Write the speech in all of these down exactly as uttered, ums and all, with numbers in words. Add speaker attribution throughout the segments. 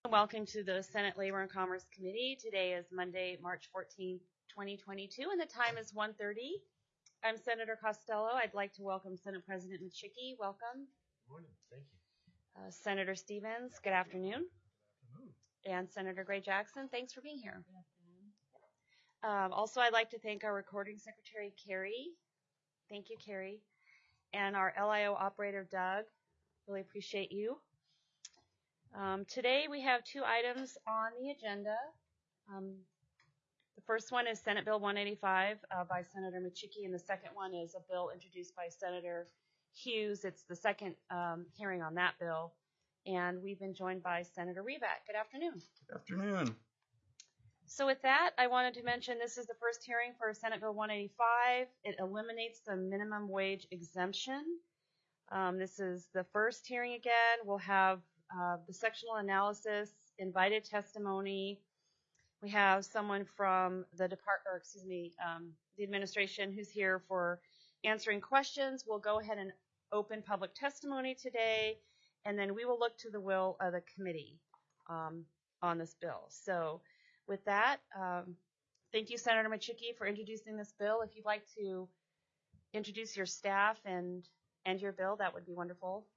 Speaker 1: Welcome to the Senate Labor and Commerce Committee. Today is Monday, March fourteenth, twenty twenty-two, and the time is one thirty. I'm Senator Costello. I'd like to welcome Senate President Micciche. Welcome.
Speaker 2: Good morning. Thank you.
Speaker 1: Uh, Senator Stevens, good afternoon.
Speaker 2: Good afternoon.
Speaker 1: And Senator Gray Jackson, thanks for being here.
Speaker 3: Good afternoon.
Speaker 1: Um, also, I'd like to thank our recording secretary, Carrie. Thank you, Carrie. And our L I O operator, Doug. Really appreciate you. Um, today we have two items on the agenda. Um, the first one is Senate Bill one eighty-five uh, by Senator Micciche, and the second one is a bill introduced by Senator Hughes. It's the second um, hearing on that bill, and we've been joined by Senator Reback. Good afternoon.
Speaker 2: Good afternoon.
Speaker 1: So with that, I wanted to mention this is the first hearing for Senate Bill one eighty-five. It eliminates the minimum wage exemption. Um, this is the first hearing again. We'll have Uh, the sectional analysis, invited testimony. We have someone from the department, or excuse me, um, the administration who's here for answering questions. We'll go ahead and open public testimony today, and then we will look to the will of the committee um, on this bill. So with that, um, thank you, Senator Micciche, for introducing this bill. If you'd like to introduce your staff and, and your bill, that would be wonderful.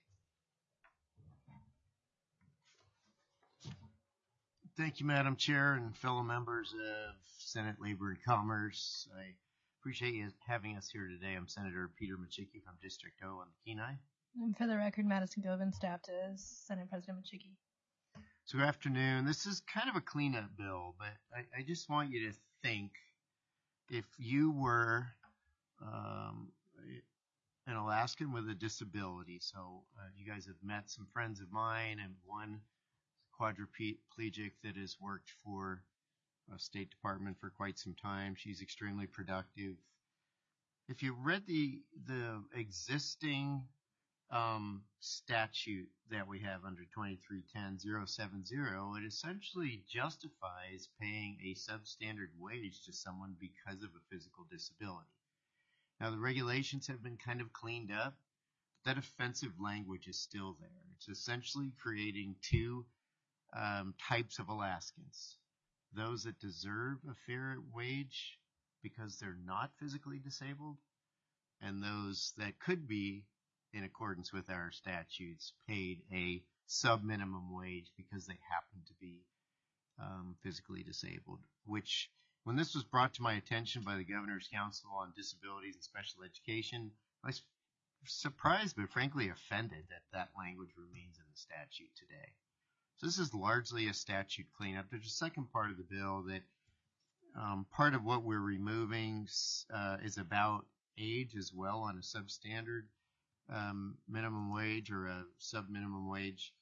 Speaker 4: Thank you, Madam Chair and fellow members of Senate Labor and Commerce. I appreciate you having us here today. I'm Senator Peter Micciche from District O on the Kenai.
Speaker 3: And for the record, Madison Govin, staff to Senate President Micciche.
Speaker 4: So good afternoon. This is kind of a cleanup bill, but I, I just want you to think if you were um, an Alaskan with a disability. So uh, you guys have met some friends of mine, and one quadriplegic that has worked for a State Department for quite some time. She's extremely productive. If you read the the existing um, statute that we have under twenty-three ten oh seven oh, it essentially justifies paying a substandard wage to someone because of a physical disability. Now, the regulations have been kind of cleaned up. That offensive language is still there. It's essentially creating two Um, types of Alaskans. Those that deserve a fair wage because they're not physically disabled, and those that could be, in accordance with our statutes, paid a sub-minimum wage because they happen to be um, physically disabled. Which, when this was brought to my attention by the Governor's Council on Disabilities and Special Education, I was surprised but frankly offended that that language remains in the statute today. So this is largely a statute cleanup. There's a second part of the bill that um, part of what we're removing uh, is about age as well on a substandard um, minimum wage or a sub-minimum wage.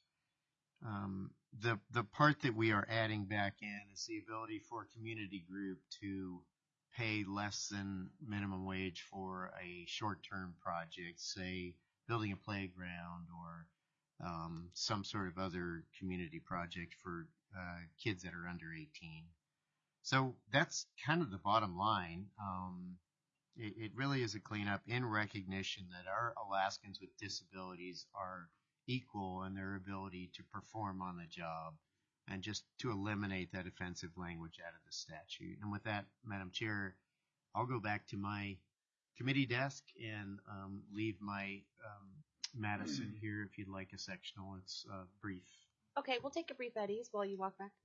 Speaker 4: Um, the the part that we are adding back in is the ability for a community group to pay less than minimum wage for a short-term project, say building a playground or Um, some sort of other community project for uh, kids that are under eighteen. So that's kind of the bottom line. Um, it, it really is a cleanup in recognition that our Alaskans with disabilities are equal in their ability to perform on the job, and just to eliminate that offensive language out of the statute. And with that, Madam Chair, I'll go back to my committee desk and um, leave my um, Madison here if you'd like a sectional. It's uh, brief.
Speaker 1: Okay, we'll take a brief Eddie's while you walk back.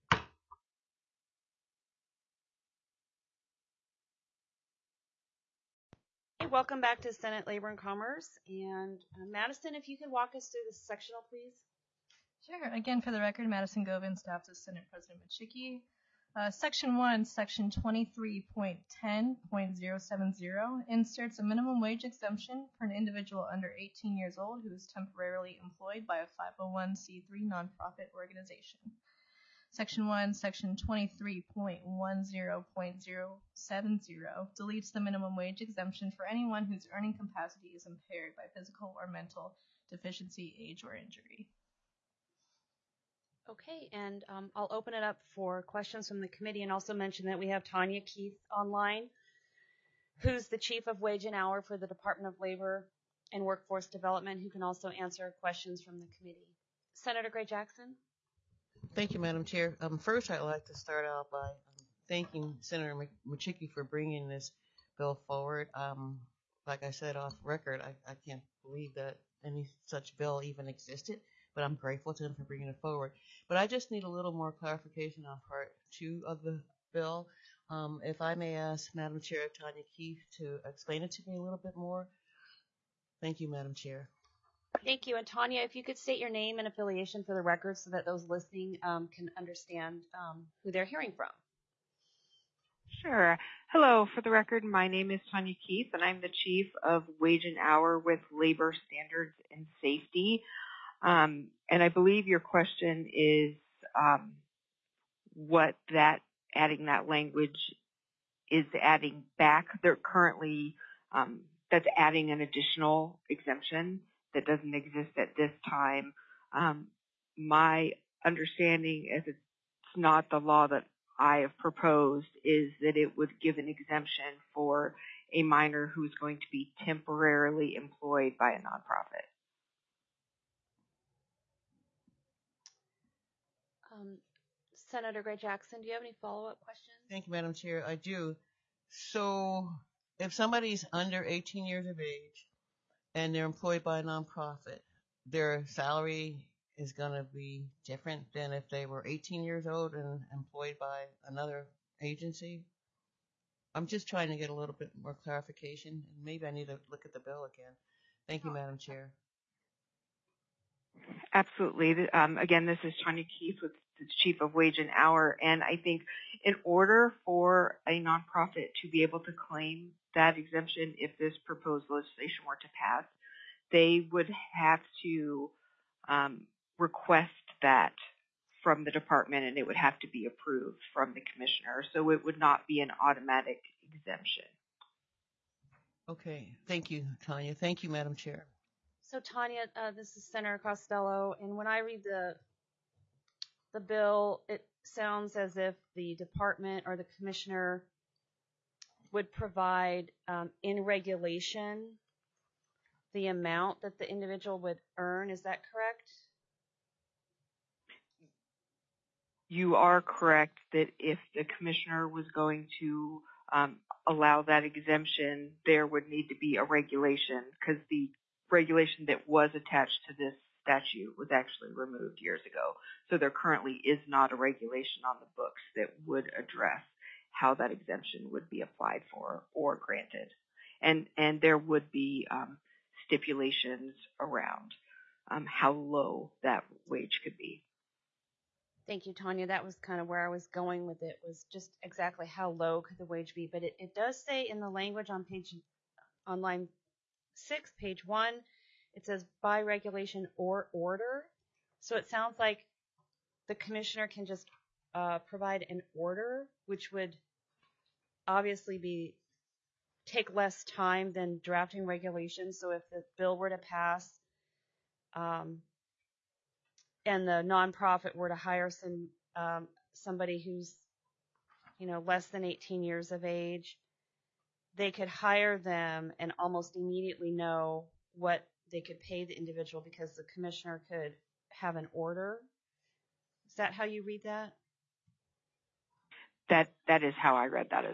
Speaker 1: Hey, welcome back to Senate Labor and Commerce. And uh, Madison, if you could walk us through this sectional, please.
Speaker 3: Sure. Again, for the record, Madison Govin, staff to Senate President Micciche. Uh, Section one, Section twenty-three point ten point oh seven oh inserts a minimum wage exemption for an individual under eighteen years old who is temporarily employed by a five oh one c three nonprofit organization. Section one, Section twenty-three point ten point oh seven oh deletes the minimum wage exemption for anyone whose earning capacity is impaired by physical or mental deficiency, age, or injury.
Speaker 1: Okay, and um, I'll open it up for questions from the committee, and also mention that we have Tanya Keith online, who's the Chief of Wage and Hour for the Department of Labor and Workforce Development, who can also answer questions from the committee. Senator Gray Jackson?
Speaker 5: Thank you, Madam Chair. Um, first, I'd like to start out by um, thanking Senator Machicki for bringing this bill forward. Um, like I said off record, I, I can't believe that any such bill even existed, but I'm grateful to him for bringing it forward. But I just need a little more clarification on part two of the bill. Um, if I may ask Madam Chair Tanya Keefe to explain it to me a little bit more. Thank you, Madam Chair.
Speaker 1: Thank you. And Tanya, if you could state your name and affiliation for the record so that those listening um, can understand um, who they're hearing from.
Speaker 6: Sure. Hello. For the record, my name is Tanya Keith, and I'm the Chief of Wage and Hour with Labor Standards and Safety. Um, and I believe your question is um, what that adding that language is adding back. They're currently um, that's adding an additional exemption that doesn't exist at this time. Um, my understanding, as it's not the law that I have proposed, is that it would give an exemption for a minor who's going to be temporarily employed by a nonprofit.
Speaker 1: Um, Senator Gray Jackson, do you have any follow-up questions?
Speaker 5: Thank you, Madam Chair. I do. So if somebody's under eighteen years of age and they're employed by a nonprofit, their salary is going to be different than if they were eighteen years old and employed by another agency? I'm just trying to get a little bit more clarification, and maybe I need to look at the bill again. Thank you, Madam Chair.
Speaker 6: Absolutely. Um, again, this is Tanya Keith with the Chief of Wage and Hour, and I think in order for a nonprofit to be able to claim that exemption, if this proposed legislation were to pass, they would have to um, request that from the department, and it would have to be approved from the commissioner. So it would not be an automatic exemption.
Speaker 5: Okay. Thank you, Tanya. Thank you, Madam Chair.
Speaker 1: So Tanya, uh, this is Senator Costello, and when I read the the bill, it sounds as if the department or the commissioner would provide um, in regulation the amount that the individual would earn. Is that correct?
Speaker 6: You are correct that if the commissioner was going to um, allow that exemption, there would need to be a regulation, because the regulation that was attached to this statute was actually removed years ago. So there currently is not a regulation on the books that would address how that exemption would be applied for or granted. And, and there would be um, stipulations around um, how low that wage could be.
Speaker 1: Thank you, Tanya. That was kind of where I was going with it, was just exactly how low could the wage be. But it, it does say in the language on page, on line six, page one, it says by regulation or order. So it sounds like the commissioner can just uh, provide an order, which would obviously be take less time than drafting regulations. So if the bill were to pass, um, and the nonprofit were to hire some um, somebody who's, you know, less than eighteen years of age, they could hire them and almost immediately know what they could pay the individual because the commissioner could have an order. Is that how you read that?
Speaker 6: That that is how I read that as.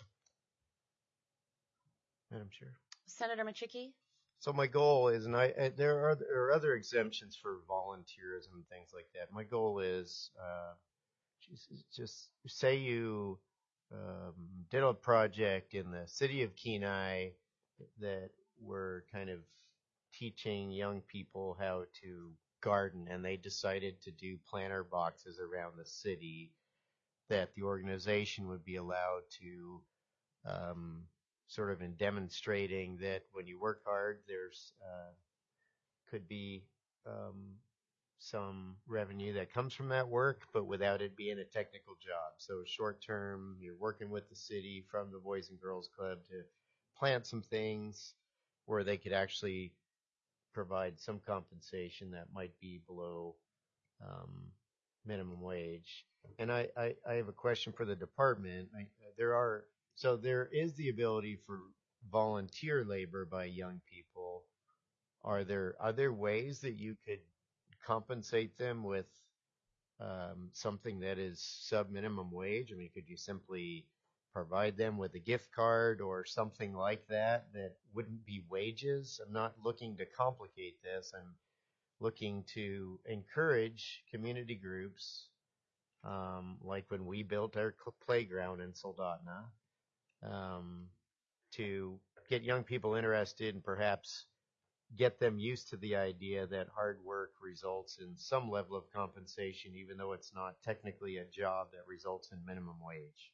Speaker 4: Madam Chair.
Speaker 1: Senator Machicki?
Speaker 4: So my goal is, and I, I there are there are other exemptions for volunteerism and things like that. My goal is, uh, just, just say you um, did a project in the city of Kenai that were kind of teaching young people how to garden, and they decided to do planter boxes around the city, that the organization would be allowed to um, sort of in demonstrating that when you work hard, there's uh, could be um, some revenue that comes from that work, but without it being a technical job. So short term, you're working with the city from the Boys and Girls Club to plant some things where they could actually provide some compensation that might be below um, minimum wage. And I, I, I have a question for the department. I, there are So there is the ability for volunteer labor by young people. Are there are there ways that you could compensate them with um, something that is sub minimum wage? I mean, could you simply provide them with a gift card or something like that that wouldn't be wages? I'm not looking to complicate this. I'm looking to encourage community groups, um, like when we built our cl- playground in Soldotna, um, to get young people interested and perhaps get them used to the idea that hard work results in some level of compensation, even though it's not technically a job that results in minimum wage.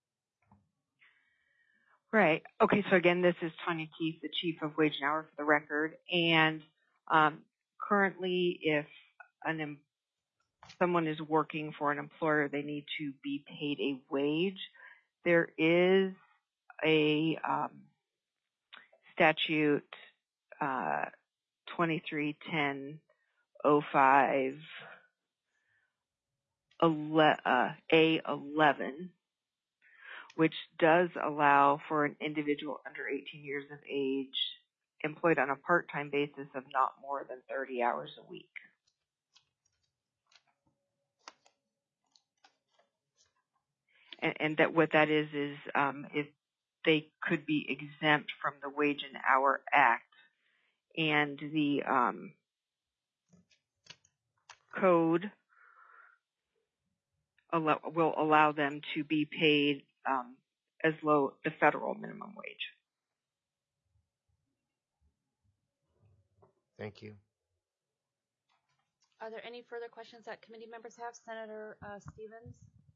Speaker 6: Right. Okay. So again, this is Tanya Keith, the Chief of Wage and Hour for the record. And um, currently, if an em- someone is working for an employer, they need to be paid a wage. There is a um, statute uh, twenty-three ten oh five uh, A eleven, which does allow for an individual under eighteen years of age employed on a part-time basis of not more than thirty hours a week. And, and that what that is is um, if they could be exempt from the Wage and Hour Act, and the um, code allow, will allow them to be paid um, as low the federal minimum wage.
Speaker 4: Thank you.
Speaker 1: Are there any further questions that committee members have? Senator uh, Stevens?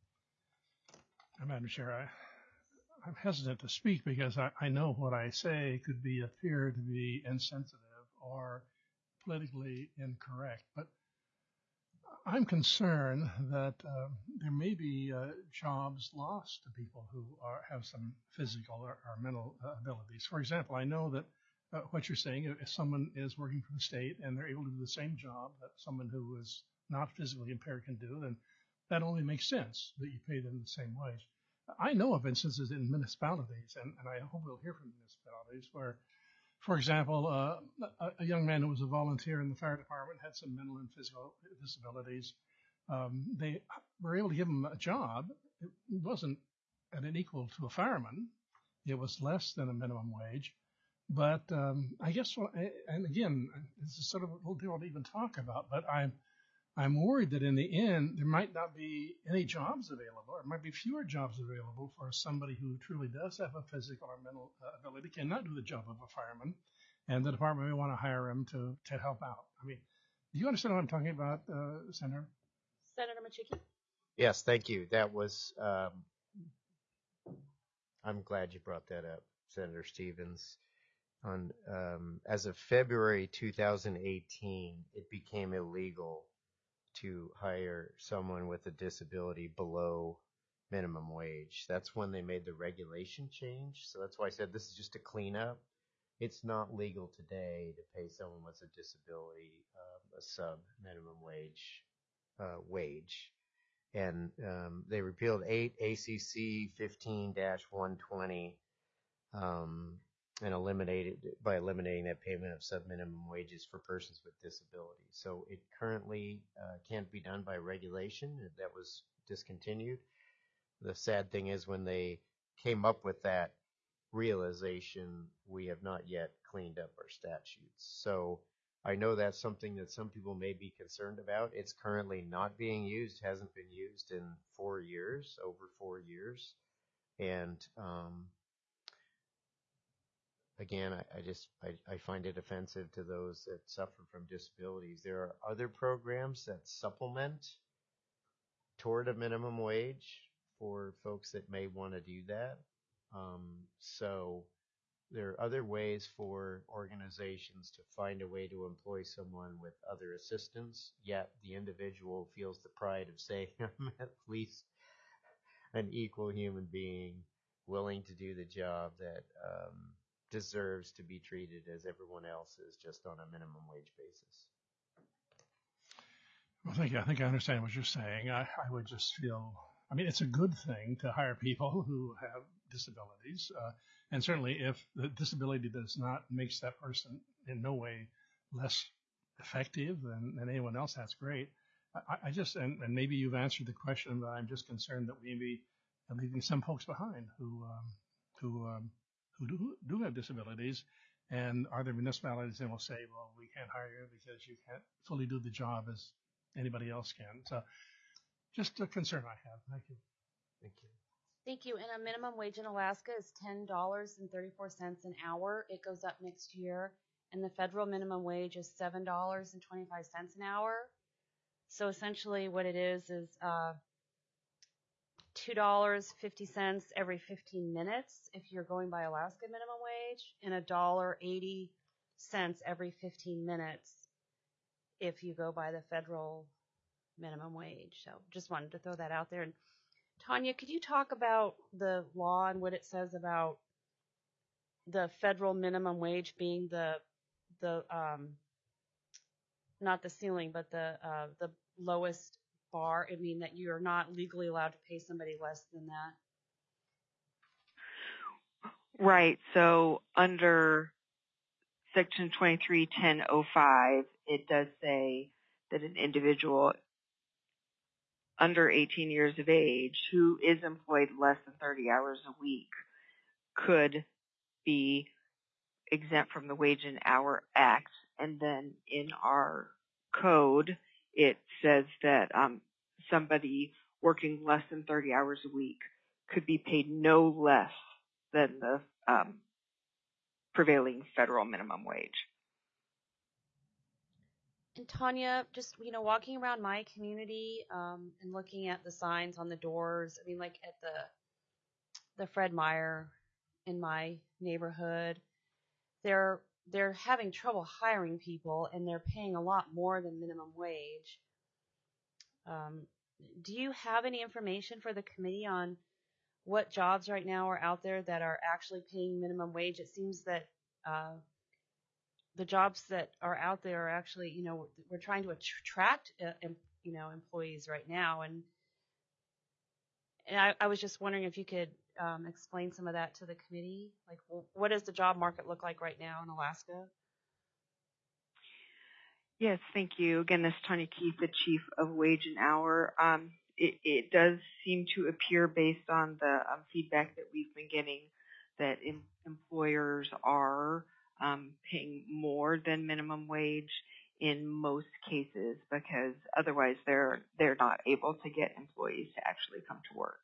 Speaker 2: Madam Chair, I, I'm hesitant to speak because I, I know what I say could be appear to be insensitive or politically incorrect, but I'm concerned that uh, there may be uh, jobs lost to people who are, have some physical or, or mental uh, abilities. For example, I know that uh, what you're saying, if someone is working for the state and they're able to do the same job that someone who is not physically impaired can do, then that only makes sense that you pay them the same wage. I know of instances in municipalities, and, and I hope we'll hear from municipalities where, for example, uh, a, a young man who was a volunteer in the fire department had some mental and physical disabilities. Um, they were able to give him a job. It wasn't at an equal to a fireman. It was less than a minimum wage. But um, I guess, what I, and again, this is sort of a little deal to even talk about, but I'm I'm worried that in the end, there might not be any jobs available, or might be fewer jobs available for somebody who truly does have a physical or mental uh, ability, cannot do the job of a fireman, and the department may want to hire him to, to help out. I mean, do you understand what I'm talking about, uh, Senator?
Speaker 1: Senator Machiki?
Speaker 4: Yes, thank you. That was, um, I'm glad you brought that up, Senator Stevens. On um, as of February two thousand eighteen, it became illegal to hire someone with a disability below minimum wage. That's when they made the regulation change. So that's why I said this is just a cleanup. It's not legal today to pay someone with a disability uh, a sub minimum wage uh, wage. And um, they repealed eight A C C fifteen dash one twenty um, and eliminated by eliminating that payment of sub-minimum wages for persons with disabilities. So it currently uh, can't be done by regulation. That was discontinued. The sad thing is when they came up with that realization, we have not yet cleaned up our statutes. So I know that's something that some people may be concerned about. It's currently not being used, hasn't been used in four years, over four years. And um, Again, I, I just I, I find it offensive to those that suffer from disabilities. There are other programs that supplement toward a minimum wage for folks that may want to do that. Um, so there are other ways for organizations to find a way to employ someone with other assistance, yet the individual feels the pride of saying, I'm at least an equal human being willing to do the job that um, deserves to be treated as everyone else is, just on a minimum wage basis.
Speaker 2: Well, thank you. I think I understand what you're saying. I, I would just feel, I mean, it's a good thing to hire people who have disabilities. Uh, and certainly if the disability does not, makes that person in no way less effective than, than anyone else, that's great. I, I just, and, and maybe you've answered the question, but I'm just concerned that we may be leaving some folks behind who, um, who, um, who do, who do have disabilities. And are there municipalities that will say, well, we can't hire you because you can't fully do the job as anybody else can? So just a concern I have. Thank you.
Speaker 4: Thank you.
Speaker 1: Thank you. And a minimum wage in Alaska is ten dollars and thirty-four cents an hour. It goes up next year. And the federal minimum wage is seven dollars and twenty-five cents an hour. So essentially what it is is uh, two dollars and fifty cents every fifteen minutes if you're going by Alaska minimum wage, and one dollar and eighty cents every fifteen minutes if you go by the federal minimum wage. So just wanted to throw that out there. And Tanya, could you talk about the law and what it says about the federal minimum wage being the the um, not the ceiling, but the uh, the lowest bar? I mean that you're not legally allowed to pay somebody less than that.
Speaker 6: Right. So under Section twenty-three ten oh five, it does say that an individual under eighteen years of age who is employed less than thirty hours a week could be exempt from the Wage and Hour Act. And then in our code, it says that um, somebody working less than thirty hours a week could be paid no less than the um, prevailing federal minimum wage.
Speaker 1: And Tanya, just, you know, walking around my community um, and looking at the signs on the doors, I mean, like at the the Fred Meyer in my neighborhood, they're they're having trouble hiring people, and they're paying a lot more than minimum wage. Um, do you have any information for the committee on what jobs right now are out there that are actually paying minimum wage? It seems that uh, the jobs that are out there are actually, you know, we're trying to attract, uh, em, you know, employees right now. And, and I, I was just wondering if you could um, explain some of that to the committee. Like, well, what does the job market look like right now in Alaska?
Speaker 6: Yes, thank you. Again, this is Tanya Keith, the Chief of Wage and Hour. Um, it, it does seem to appear, based on the um, feedback that we've been getting, that em- employers are um, paying more than minimum wage in most cases, because otherwise they're they're not able to get employees to actually come to work.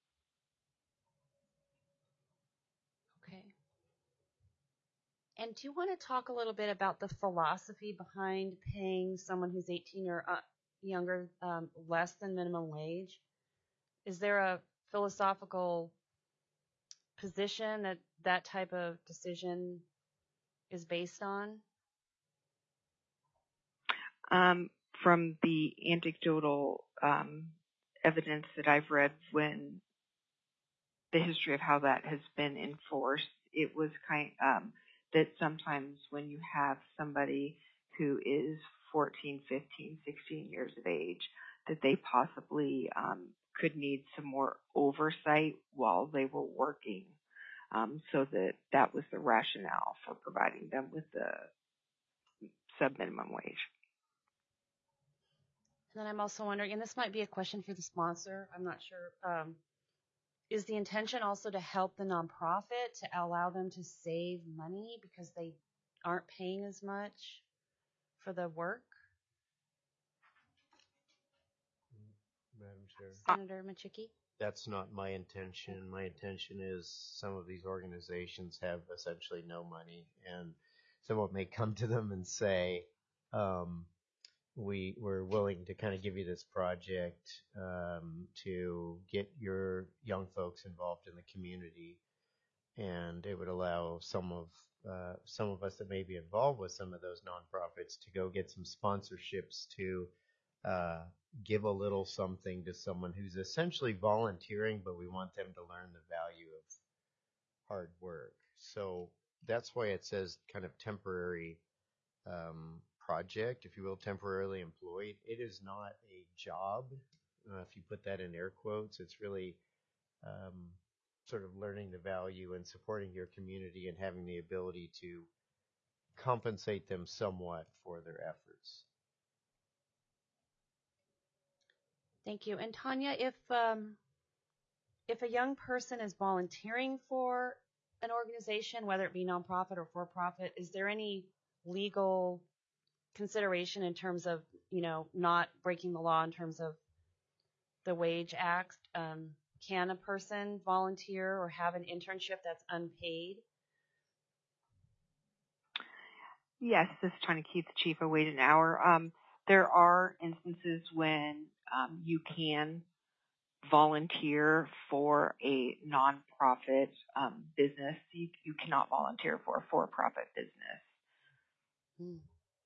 Speaker 1: Okay. And do you want to talk a little bit about the philosophy behind paying someone who's eighteen or uh, younger um, less than minimum wage? Is there a philosophical position that that type of decision is based on?
Speaker 6: Um, from the anecdotal um, evidence that I've read, when the history of how that has been enforced, it was kind um, that sometimes when you have somebody who is fourteen, fifteen, sixteen years of age, that they possibly um, could need some more oversight while they were working. Um, so that that was the rationale for providing them with the sub-minimum wage.
Speaker 1: And then I'm also wondering, and this might be a question for the sponsor, I'm not sure, um, is the intention also to help the nonprofit to allow them to save money because they aren't paying as much for the work?
Speaker 4: Madam Chair.
Speaker 1: Senator Machicki?
Speaker 4: That's not my intention. My intention is some of these organizations have essentially no money, and someone may come to them and say, um, we, we're willing to kind of give you this project um, to get your young folks involved in the community, and it would allow some of uh, some of us that may be involved with some of those nonprofits to go get some sponsorships to uh, give a little something to someone who's essentially volunteering, but we want them to learn the value of hard work. So that's why it says kind of temporary um, project, if you will, temporarily employed. It is not a job. Uh, if you put that in air quotes, it's really um, sort of learning the value and supporting your community and having the ability to compensate them somewhat for their efforts.
Speaker 1: Thank you. And Tanya, if um, if a young person is volunteering for an organization, whether it be nonprofit or for-profit, is there any legal consideration in terms of, you know, not breaking the law in terms of the Wage Act? Um, can a person volunteer or have an internship that's unpaid?
Speaker 6: Yes, this is Tanya Keith, Chief of Wage and Hour. Um, there are instances when um, you can volunteer for a nonprofit um, business. You, you cannot volunteer for a for-profit business.
Speaker 1: Hmm.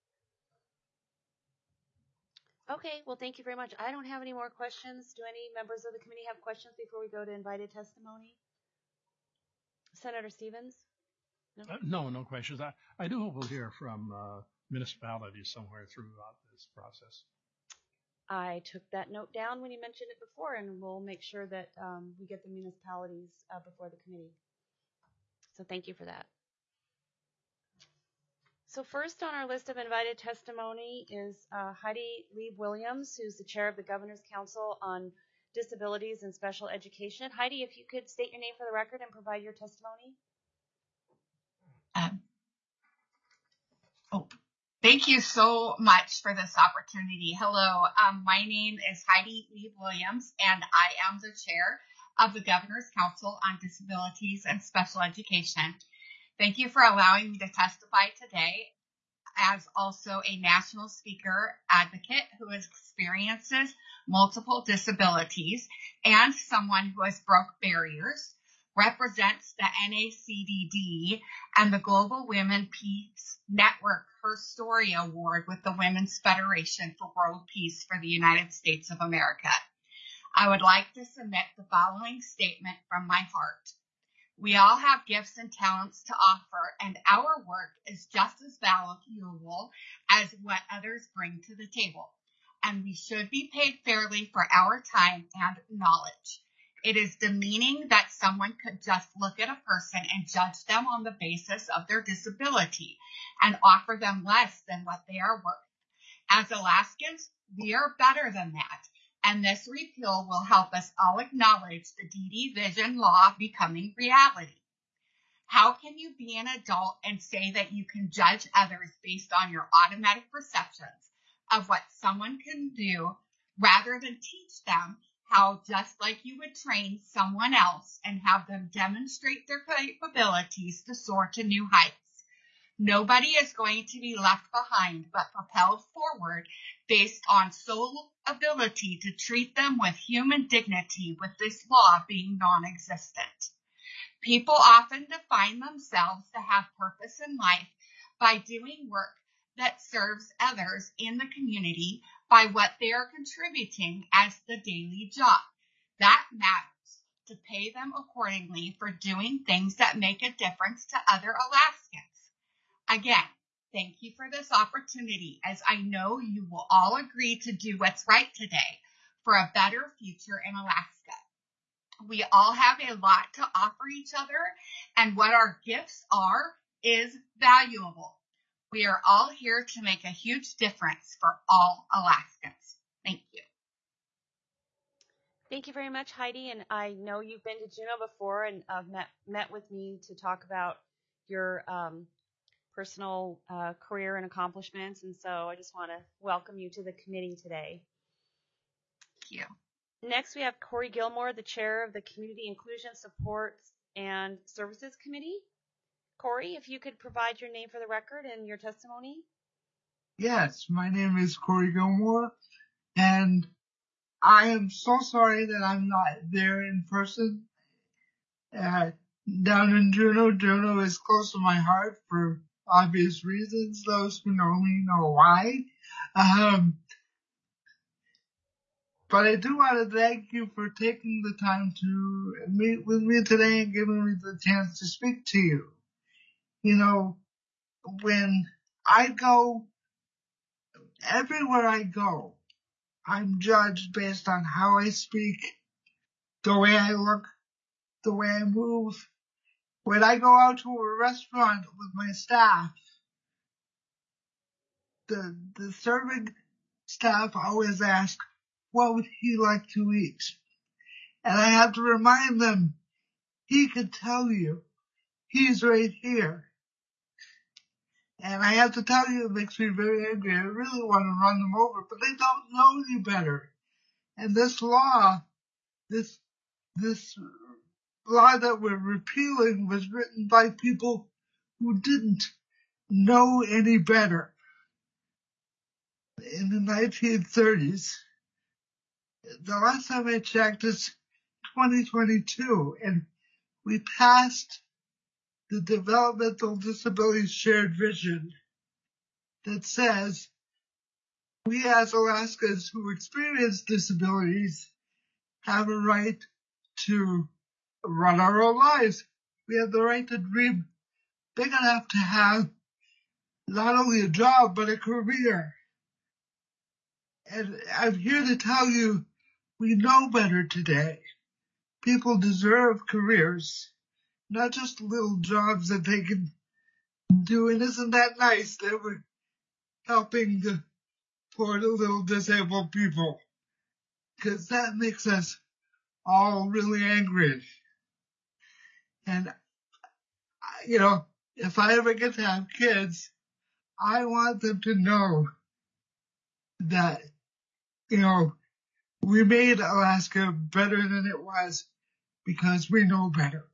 Speaker 1: Okay, well, thank you very much. I don't have any more questions. Do any members of the committee have questions before we go to invited testimony? Senator Stevens? No?
Speaker 2: Uh, no, no questions. I, I do hope we'll hear from uh, municipalities somewhere throughout this process.
Speaker 1: I took that note down when you mentioned it before, and we'll make sure that um, we get the municipalities uh, before the committee. So thank you for that. So first on our list of invited testimony is uh, Heidi Lieb Williams, who's the chair of the Governor's Council on Disabilities and Special Education. Heidi, if you could state your name for the record and provide your testimony.
Speaker 7: Um, oh, thank you so much for this opportunity. Hello, um, my name is Heidi Lieb Williams, and I am the chair of the Governor's Council on Disabilities and Special Education. Thank you for allowing me to testify today as also a national speaker advocate who experiences multiple disabilities and someone who has broke barriers, represents the N A C D D and the Global Women Peace Network Her Story Award with the Women's Federation for World Peace for the United States of America. I would like to submit the following statement from my heart. We all have gifts and talents to offer, and our work is just as valuable as what others bring to the table, and we should be paid fairly for our time and knowledge. It is demeaning that someone could just look at a person and judge them on the basis of their disability and offer them less than what they are worth. As Alaskans, we are better than that, and this repeal will help us all acknowledge the D D Vision Law becoming reality. How can you be an adult and say that you can judge others based on your automatic perceptions of what someone can do rather than teach them how, just like you would train someone else and have them demonstrate their capabilities to soar to new heights? Nobody is going to be left behind but propelled forward based on sole ability to treat them with human dignity, with this law being non-existent. People often define themselves to have purpose in life by doing work that serves others in the community by what they are contributing as the daily job. That matters, to pay them accordingly for doing things that make a difference to other Alaskans. Again, thank you for this opportunity, as I know you will all agree to do what's right today for a better future in Alaska. We all have a lot to offer each other, and what our gifts are is valuable. We are all here to make a huge difference for all Alaskans. Thank you.
Speaker 1: Thank you very much, Heidi. And I know you've been to Juneau before and uh, met, met with me to talk about your um, personal uh, career and accomplishments. And so I just want to welcome you to the committee today.
Speaker 7: Thank you.
Speaker 1: Next, we have Corey Gilmore, the chair of the Community Inclusion Supports and Services Committee. Corey, if you could provide your name for the record and your testimony.
Speaker 8: Yes, my name is Corey Gilmore, and I am so sorry that I'm not there in person. Uh, down in Juneau, Juneau is close to my heart for obvious reasons. Those who know me know why. Um, but I do want to thank you for taking the time to meet with me today and giving me the chance to speak to you. You know, when I go, everywhere I go, I'm judged based on how I speak, the way I look, the way I move. When I go out to a restaurant with my staff, the the serving staff always ask, what would he like to eat? And I have to remind them, he could tell you. He's right here. And I have to tell you, it makes me very angry. I really want to run them over, but they don't know any better. And this law, this, this law that we're repealing was written by people who didn't know any better. In the nineteen thirties, the last time I checked, it's twenty twenty-two, and we passed the Developmental Disabilities Shared Vision that says we as Alaskans who experience disabilities have a right to run our own lives. We have the right to dream big enough to have not only a job, but a career. And I'm here to tell you, we know better today. People deserve careers, not just little jobs that they can do. And isn't that nice that we're helping the poor little disabled people? Because that makes us all really angry. And, you know, if I ever get to have kids, I want them to know that, you know, we made Alaska better than it was because we know better.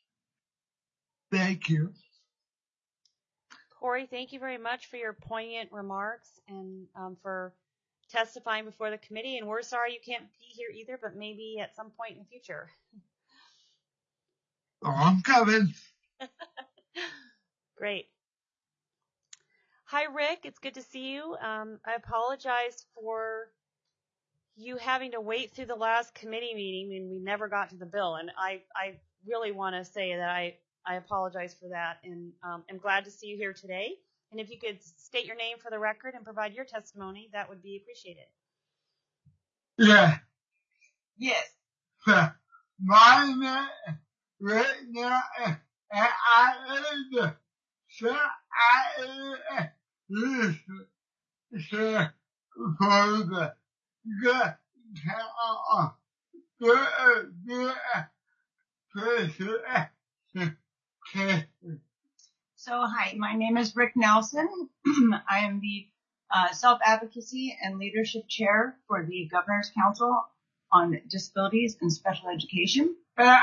Speaker 8: Thank you.
Speaker 1: Corey, thank you very much for your poignant remarks and um, for testifying before the committee. And we're sorry you can't be here either, but maybe at some point in the future.
Speaker 8: Oh, I'm coming.
Speaker 1: Great. Hi, Rick. It's good to see you. Um, I apologize for you having to wait through the last committee meeting and we never got to the bill. And I, I really want to say that I, I apologize for that. And um, I'm glad to see you here today. And if you could state your name for the record and provide your testimony, that would be appreciated.
Speaker 8: Yeah.
Speaker 7: Yes.
Speaker 8: My name right now, I am so I am so for the good
Speaker 9: So, hi, my name is Rick Nelson. I am the uh, Self-Advocacy and Leadership Chair for the Governor's Council on Disabilities and Special Education.
Speaker 8: I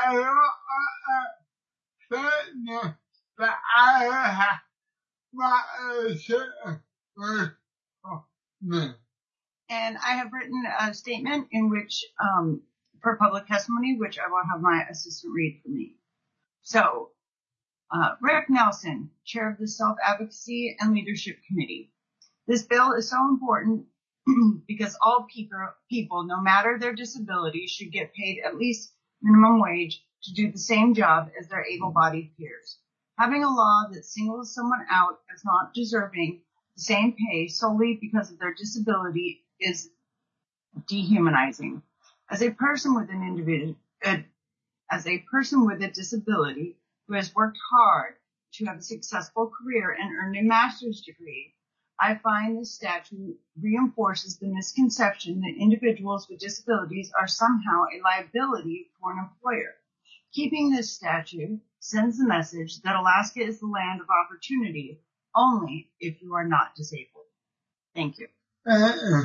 Speaker 9: And I have written a statement in which, um, for public testimony, which I will have my assistant read for me. So, uh, Rick Nelson, Chair of the Self-Advocacy and Leadership Committee. This bill is so important because all people, people, no matter their disability, should get paid at least minimum wage to do the same job as their able-bodied peers. Having a law that singles someone out as not deserving the same pay solely because of their disability is dehumanizing. As a person with an individual, uh, as a person with a disability who has worked hard to have a successful career and earn a master's degree, I find this statute reinforces the misconception that individuals with disabilities are somehow a liability for an employer. Keeping this statute sends the message that Alaska is the land of opportunity only if you are not disabled. Thank you.
Speaker 8: Uh-uh.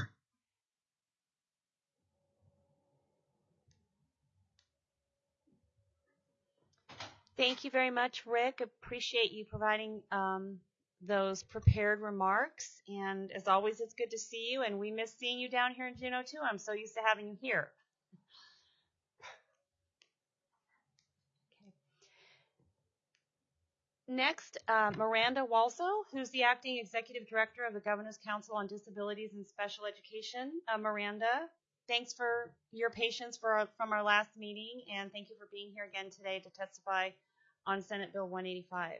Speaker 1: Thank you very much, Rick. Appreciate you providing um, those prepared remarks. And as always, it's good to see you. And we miss seeing you down here in Juneau, too. I'm so used to having you here. Okay. Next, uh, Miranda Walso, who's the Acting Executive Director of the Governor's Council on Disabilities and Special Education. Uh, Miranda, thanks for your patience for our, from our last meeting, and thank you for being here again today to testify on Senate Bill one eighty-five.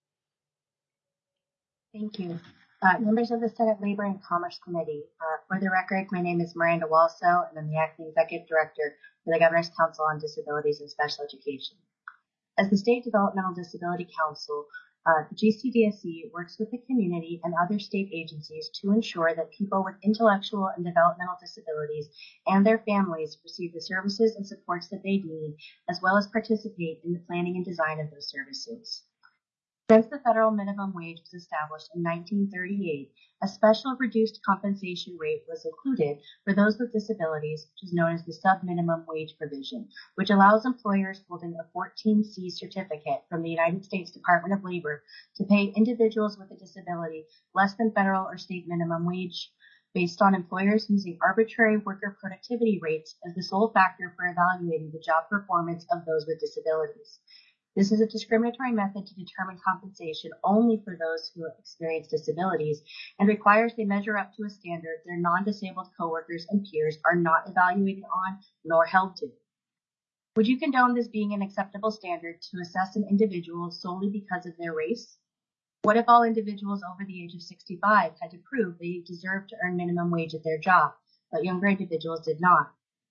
Speaker 10: Thank you. Uh, members of the Senate Labor and Commerce Committee, uh, for the record, my name is Miranda Walso, and I'm the Acting Executive Director for the Governor's Council on Disabilities and Special Education. As the State Developmental Disability Council, Uh, the G C D S C works with the community and other state agencies to ensure that people with intellectual and developmental disabilities and their families receive the services and supports that they need, as well as participate in the planning and design of those services. Since the federal minimum wage was established in nineteen thirty-eight, a special reduced compensation rate was included for those with disabilities, which is known as the sub-minimum wage provision, which allows employers holding a fourteen C certificate from the United States Department of Labor to pay individuals with a disability less than federal or state minimum wage, based on employers using arbitrary worker productivity rates as the sole factor for evaluating the job performance of those with disabilities. This is a discriminatory method to determine compensation only for those who experience disabilities and requires they measure up to a standard their non-disabled coworkers and peers are not evaluated on nor held to. Would you condone this being an acceptable standard to assess an individual solely because of their race? What if all individuals over the age of sixty-five had to prove they deserved to earn minimum wage at their job, but younger individuals did not?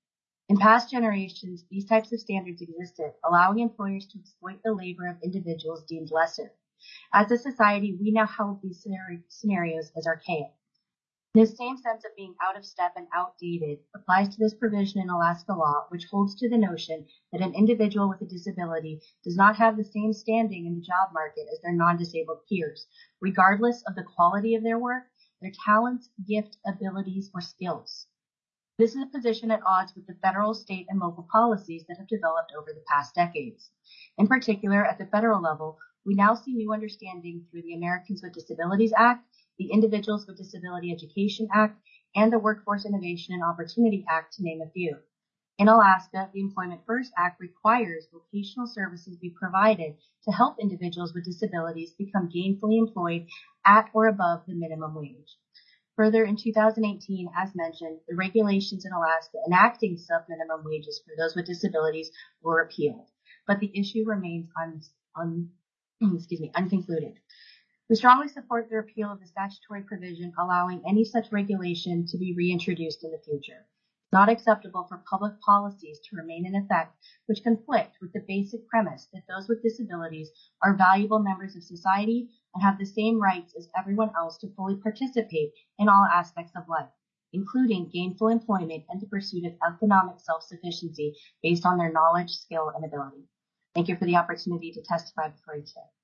Speaker 10: In past generations, these types of standards existed, allowing employers to exploit the labor of individuals deemed lesser. As a society, we now hold these scenarios as archaic. This same sense of being out of step and outdated applies to this provision in Alaska law, which holds to the notion that an individual with a disability does not have the same standing in the job market as their non-disabled peers, regardless of the quality of their work, their talents, gift, abilities, or skills. This is a position at odds with the federal, state, and local policies that have developed over the past decades. In particular, at the federal level, we now see new understanding through the Americans with Disabilities Act, the Individuals with Disability Education Act, and the Workforce Innovation and Opportunity Act, to name a few. In Alaska, the Employment First Act requires vocational services be provided to help individuals with disabilities become gainfully employed at or above the minimum wage. Further, in two thousand eighteen, as mentioned, the regulations in Alaska enacting sub-minimum wages for those with disabilities were repealed, but the issue remains un, un, excuse me, unconcluded. We strongly support the repeal of the statutory provision allowing any such regulation to be reintroduced in the future. It's not acceptable for public policies to remain in effect which conflict with the basic premise that those with disabilities are valuable members of society and have the same rights as everyone else to fully participate in all aspects of life, including gainful employment and the pursuit of economic self-sufficiency based on their knowledge, skill, and ability. Thank you for the opportunity to testify before you today.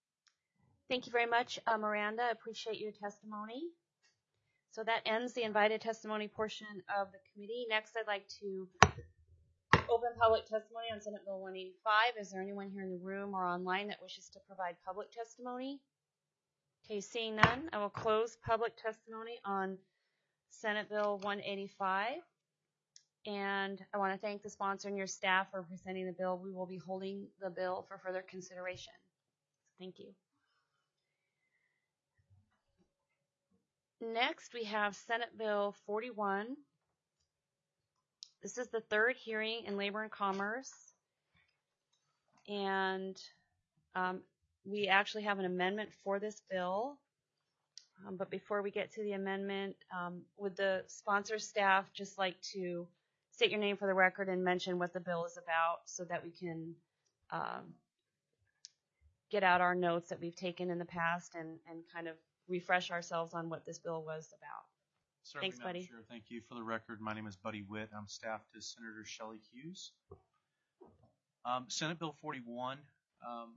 Speaker 1: Thank you very much, uh, Miranda. I appreciate your testimony. So that ends the invited testimony portion of the committee. Next, I'd like to open public testimony on Senate Bill one eighty-five. Is there anyone here in the room or online that wishes to provide public testimony? Okay, seeing none, I will close public testimony on Senate Bill one eighty-five. And I want to thank the sponsor and your staff for presenting the bill. We will be holding the bill for further consideration. Thank you. Next, we have Senate Bill forty-one. This is the third hearing in Labor and Commerce. And um, we actually have an amendment for this bill. Um, but before we get to the amendment, um, would the sponsor staff just like to state your name for the record and mention what the bill is about so that we can um, get out our notes that we've taken in the past and, and kind of refresh ourselves on what this bill was about.
Speaker 11: Certainly,
Speaker 1: Thanks,
Speaker 11: Madam
Speaker 1: Buddy.
Speaker 11: Chair. Thank you. For the record, my name is Buddy Witt. I'm staff to Senator Shelley Hughes. Um, Senate Bill forty-one, um,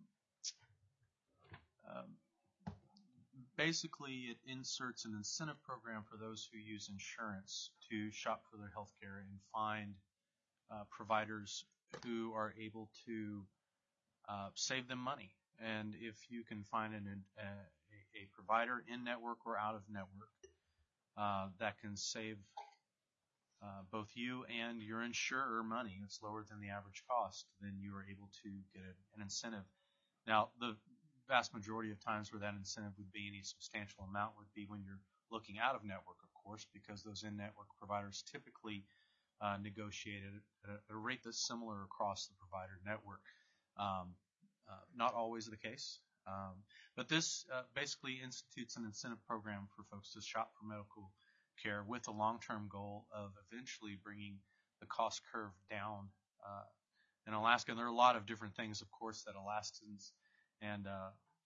Speaker 11: um, basically it inserts an incentive program for those who use insurance to shop for their health care and find uh, providers who are able to uh, save them money. And if you can find an, a, a provider in network or out of network uh, that can save uh, both you and your insurer money, it's lower than the average cost, then you are able to get a, an incentive. Now, the vast majority of times where that incentive would be any substantial amount would be when you're looking out of network, of course, because those in-network providers typically uh, negotiate at a, at a rate that's similar across the provider network. Um, uh, not always the case. Um, but this uh, basically institutes an incentive program for folks to shop for medical care with a long-term goal of eventually bringing the cost curve down uh, in Alaska. And there are a lot of different things, of course, that Alaskans and uh,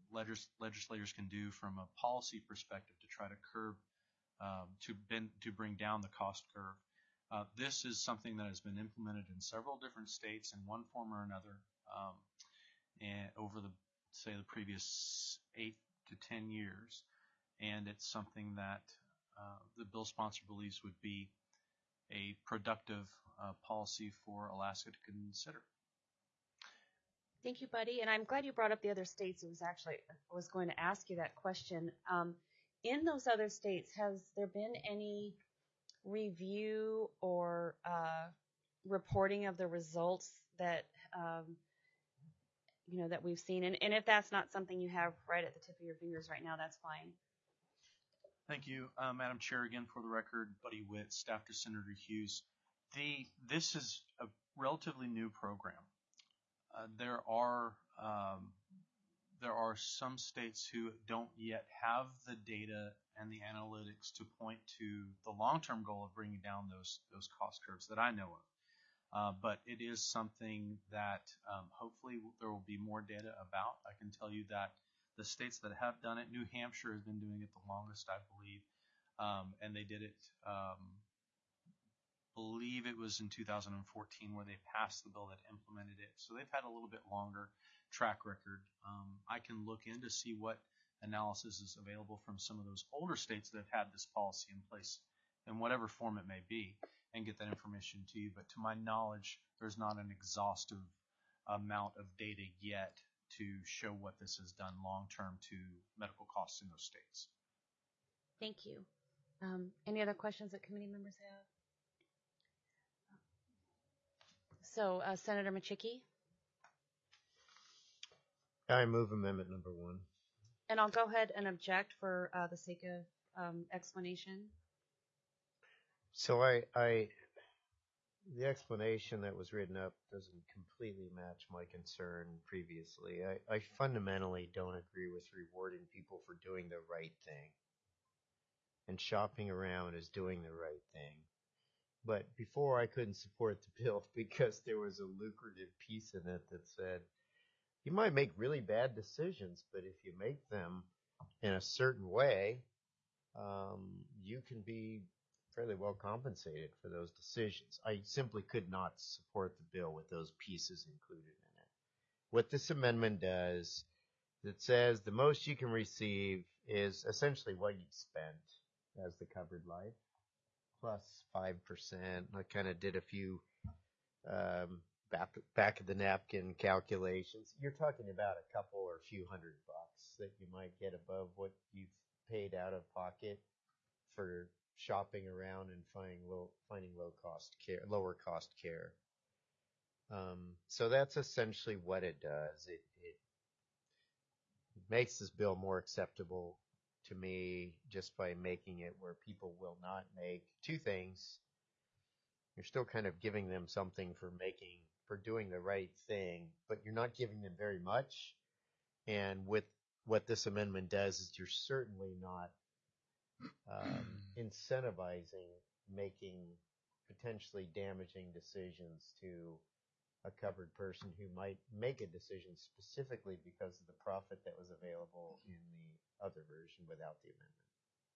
Speaker 11: legis- legislators can do from a policy perspective to try to curb, um, to bend, to bring down the cost curve. Uh, this is something that has been implemented in several different states in one form or another, um, and over the, say, the previous eight to ten years. And it's something that uh, the bill sponsor believes would be a productive uh, policy for Alaska to consider.
Speaker 1: Thank you, Buddy. And I'm glad you brought up the other states. It was actually, I was going to ask you that question. Um, in those other states, has there been any review or uh, reporting of the results that, um, you know, that we've seen? And, and if that's not something you have right at the tip of your fingers right now, that's fine.
Speaker 11: Thank you, uh, Madam Chair. Again, for the record, Buddy Witt, staff to Senator Hughes. The, this is a relatively new program. Uh, there are um, there are some states who don't yet have the data and the analytics to point to the long-term goal of bringing down those those cost curves that I know of. Uh, but it is something that um, hopefully there will be more data about. I can tell you that the states that have done it, New Hampshire has been doing it the longest, I believe, um, and they did it. Um, believe it was in two thousand fourteen where they passed the bill that implemented it. So they've had a little bit longer track record. Um, I can look in to see what analysis is available from some of those older states that have had this policy in place in whatever form it may be and get that information to you. But to my knowledge, there's not an exhaustive amount of data yet to show what this has done long-term to medical costs in those states.
Speaker 1: Thank you. Um, any other questions that committee members have? So, uh, Senator Machicki?
Speaker 4: I move amendment number one.
Speaker 1: And I'll go ahead and object for uh, the sake of um, explanation.
Speaker 4: So I, I, the explanation that was written up doesn't completely match my concern previously. I, I fundamentally don't agree with rewarding people for doing the right thing. And shopping around is doing the right thing. But before I couldn't support the bill because there was a lucrative piece in it that said, you might make really bad decisions, but if you make them in a certain way, um, you can be fairly well compensated for those decisions. I simply could not support the bill with those pieces included in it. What this amendment does, it says the most you can receive is essentially what you've spent as the covered life, plus five percent. I kind of did a few um, back, back of the napkin calculations. You're talking about a couple or a few hundred bucks that you might get above what you've paid out of pocket for shopping around and finding low, finding low cost care, lower cost care. Um, so that's essentially what it does. It, it makes this bill more acceptable to me just by making it where people will not make two things. You're still kind of giving them something for making, for doing the right thing, but you're not giving them very much. And with what this amendment does is you're certainly not um, incentivizing making potentially damaging decisions to a covered person who might make a decision specifically because of the profit that was available in the other version without the amendment.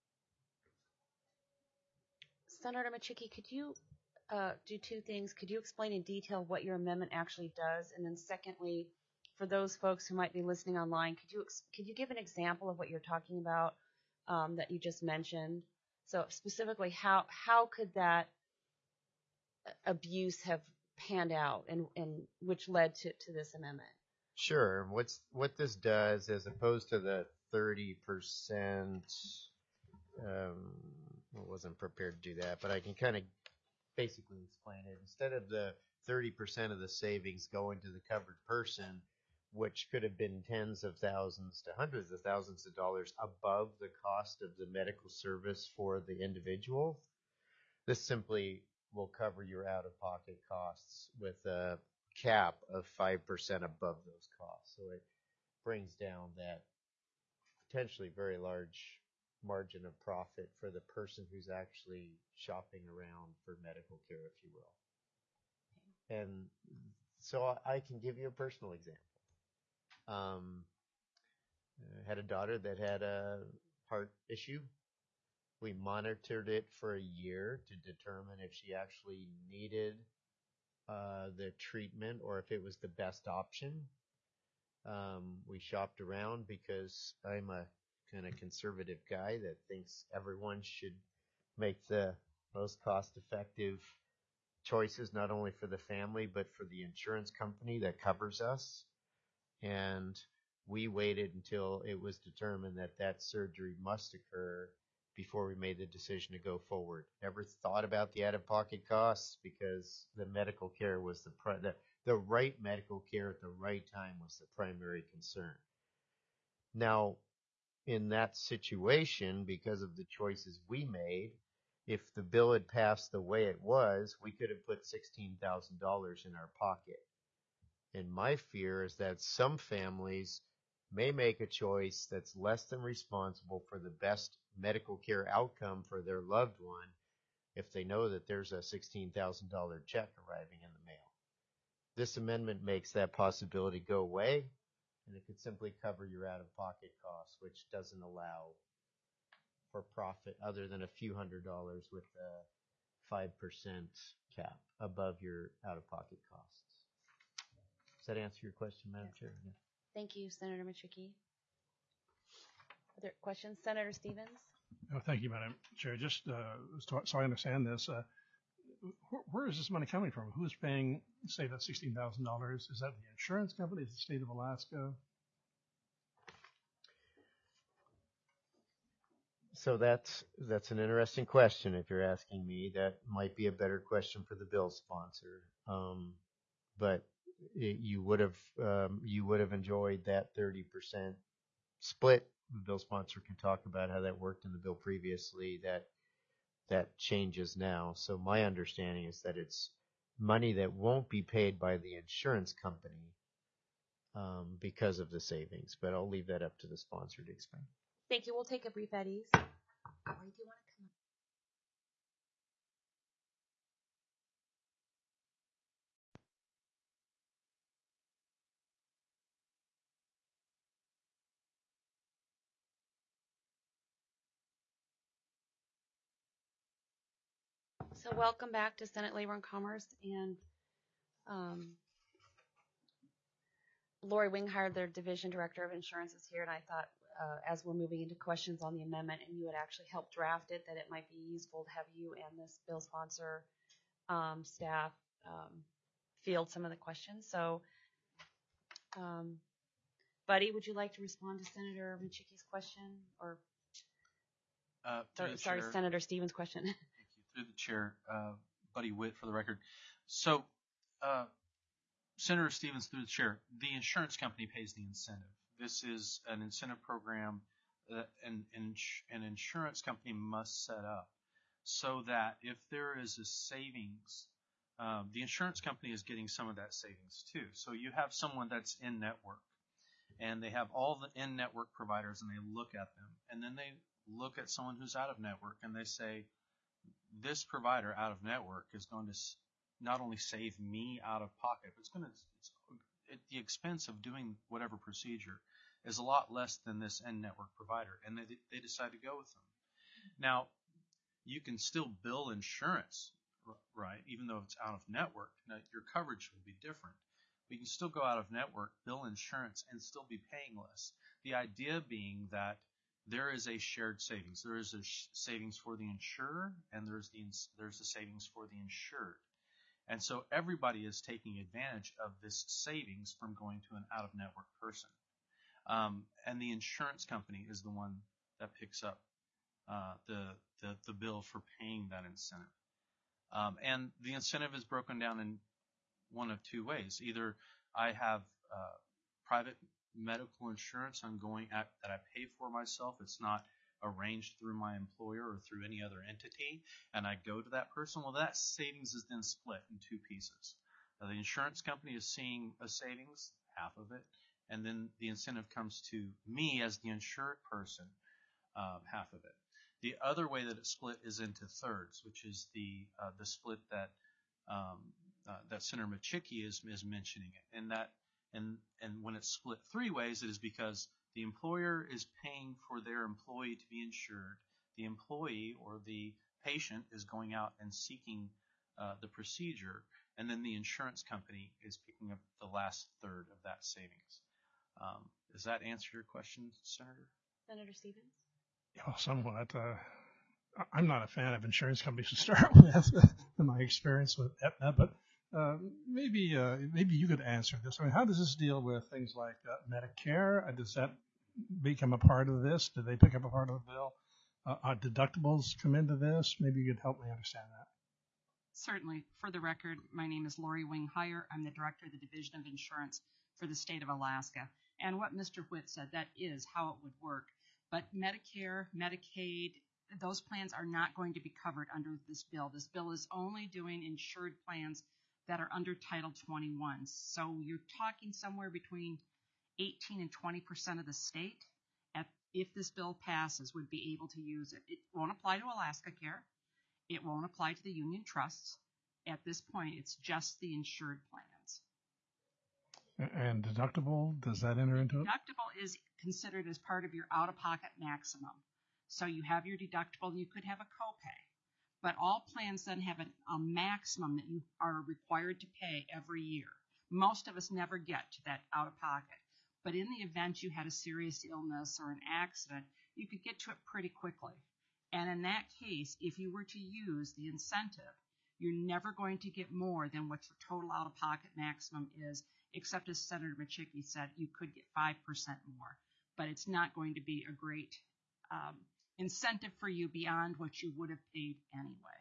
Speaker 1: Senator Machicki, could you uh, do two things? Could you explain in detail what your amendment actually does? And then secondly, for those folks who might be listening online, could you ex- could you give an example of what you're talking about um, that you just mentioned? So specifically, how how could that abuse have panned out and, and which led to, to this amendment?
Speaker 4: Sure. What's what this does, as opposed to the thirty percent, um, I wasn't prepared to do that, but I can kind of basically explain it. Instead of the thirty percent of the savings going to the covered person, which could have been tens of thousands to hundreds of thousands of dollars above the cost of the medical service for the individual, this simply will cover your out-of-pocket costs with a cap of five percent above those costs. So it brings down that potentially very large margin of profit for the person who's actually shopping around for medical care, if you will. And so I can give you a personal example. Um, uh, had a daughter that had a heart issue. We monitored it for a year to determine if she actually needed uh, the treatment or if it was the best option. Um, we shopped around because I'm a kind of conservative guy that thinks everyone should make the most cost-effective choices, not only for the family, but for the insurance company that covers us. And we waited until it was determined that that surgery must occur before we made the decision to go forward. Never thought about the out-of-pocket costs because the medical care was the, pri- the the right medical care at the right time was the primary concern. Now, in that situation, because of the choices we made, if the bill had passed the way it was, we could have put sixteen thousand dollars in our pocket. And my fear is that some families may make a choice that's less than responsible for the best medical care outcome for their loved one if they know that there's a sixteen thousand dollars check arriving in the mail. This amendment makes that possibility go away, and it could simply cover your out-of-pocket costs, which doesn't allow for profit other than a few hundred dollars with a five percent cap above your out-of-pocket costs. Does that answer your question, Madam Chair? Yeah.
Speaker 1: Thank you, Senator Michicki. Other questions? Senator Stevens?
Speaker 2: Oh, thank you, Madam Chair. Just uh, so, so I understand this, uh, where, where is this money coming from? Who's paying, say, that sixteen thousand dollars? Is that the insurance company? Is it the state of Alaska?
Speaker 4: So that's that's an interesting question. If you're asking me, that might be a better question for the bill sponsor. Um, but it, you would have um, you would have enjoyed that thirty percent split. The bill sponsor can talk about how that worked in the bill previously. That that changes now. So my understanding is that it's money that won't be paid by the insurance company um, because of the savings. But I'll leave that up to the sponsor to explain.
Speaker 1: Thank you. We'll take a brief at ease. Or do you want to come up? So welcome back to Senate Labor and Commerce, and um, Lori Winghard, their Division Director of Insurance, is here, and I thought uh, as we're moving into questions on the amendment and you had actually helped draft it, that it might be useful to have you and this bill sponsor um, staff um, field some of the questions. So, um, Buddy, would you like to respond to Senator Michicki's question, or
Speaker 11: Uh,
Speaker 1: sorry, sorry Senator Stevens' question?
Speaker 11: Thank you. Through the chair, uh, Buddy Witt for the record. So, uh, Senator Stevens, through the chair, the insurance company pays the incentive. This is an incentive program that an, an insurance company must set up so that if there is a savings, um, the insurance company is getting some of that savings too. So you have someone that's in network, and they have all the in-network providers, and they look at them, and then they look at someone who's out of network, and they say, this provider out of network is going to not only save me out of pocket, but it's going to, it's, it, the expense of doing whatever procedure is a lot less than this in-network provider, and they, they decide to go with them. Now, you can still bill insurance, right, even though it's out of network. Now, your coverage will be different. But you can still go out of network, bill insurance, and still be paying less. The idea being that there is a shared savings. There is a sh- savings for the insurer, and there's the ins- there's the savings for the insured. And so everybody is taking advantage of this savings from going to an out-of-network person. Um, and the insurance company is the one that picks up uh, the, the the bill for paying that incentive. Um, and the incentive is broken down in one of two ways. Either I have uh, private medical insurance I'm going at, that I pay for myself. It's not arranged through my employer or through any other entity, and I go to that person. Well, that savings is then split in two pieces. Now, the insurance company is seeing a savings, half of it, and then the incentive comes to me as the insured person, um, half of it. The other way that it's split is into thirds, which is the uh, the split that um, uh, that Senator Michicki is is mentioning it, and that and and when it's split three ways, it is because The employer is paying for their employee to be insured. The employee or the patient is going out and seeking uh, the procedure, and then the insurance company is picking up the last third of that savings. Um, does that answer your question, Senator?
Speaker 1: Senator Stevens?
Speaker 2: Well, somewhat. Uh, I- I'm not a fan of insurance companies to start with, in my experience with Aetna, but uh, maybe uh, maybe you could answer this. I mean, how does this deal with things like uh, Medicare? Uh, does that become a part of this? Do they pick up a part of the bill? Uh, are deductibles come into this? Maybe you could help me understand that.
Speaker 12: Certainly. For the record, my name is Lori Wing-Heyer. I'm the Director of the Division of Insurance for the state of Alaska. And what Mister Witt said, that is how it would work. But Medicare, Medicaid, those plans are not going to be covered under this bill. This bill is only doing insured plans that are under Title twenty-one. So you're talking somewhere between eighteen and twenty percent of the state, at, if this bill passes, would be able to use it. It won't apply to Alaska Care. It won't apply to the union trusts. At this point, it's just the insured plans.
Speaker 2: And deductible, does that enter into it?
Speaker 12: Deductible is considered as part of your out-of-pocket maximum. So you have your deductible, and you could have a copay. But all plans then have a, a maximum that you are required to pay every year. Most of us never get to that out-of-pocket. But in the event you had a serious illness or an accident, you could get to it pretty quickly. And in that case, if you were to use the incentive, you're never going to get more than what your total out-of-pocket maximum is, except as Senator Machicky said, you could get five percent more. But it's not going to be a great um, incentive for you beyond what you would have paid anyway.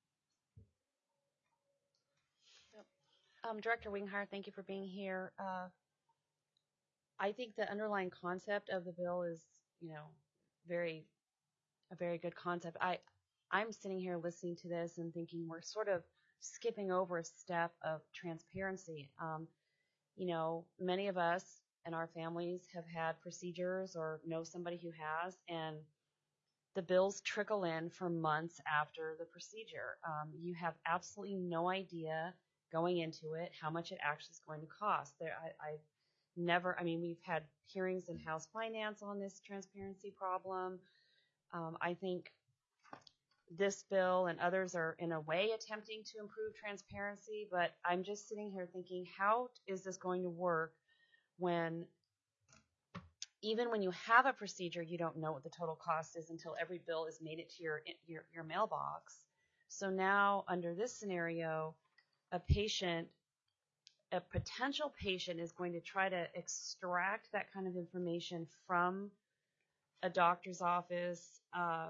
Speaker 1: Yep. Um, Director Wing-Heyer, thank you for being here. Uh, I think the underlying concept of the bill is, you know, very, a very good concept. I, I'm sitting here listening to this and thinking we're sort of skipping over a step of transparency. Um, you know, many of us and our families have had procedures or know somebody who has, and the bills trickle in for months after the procedure. Um, you have absolutely no idea going into it how much it actually is going to cost. There, I, I've never, I mean, we've had hearings in House Finance on this transparency problem. Um, I think this bill and others are in a way attempting to improve transparency, but I'm just sitting here thinking, how is this going to work when even when you have a procedure, you don't know what the total cost is until every bill is made it to your your, your mailbox. So now under this scenario, a patient, a potential patient is going to try to extract that kind of information from a doctor's office uh,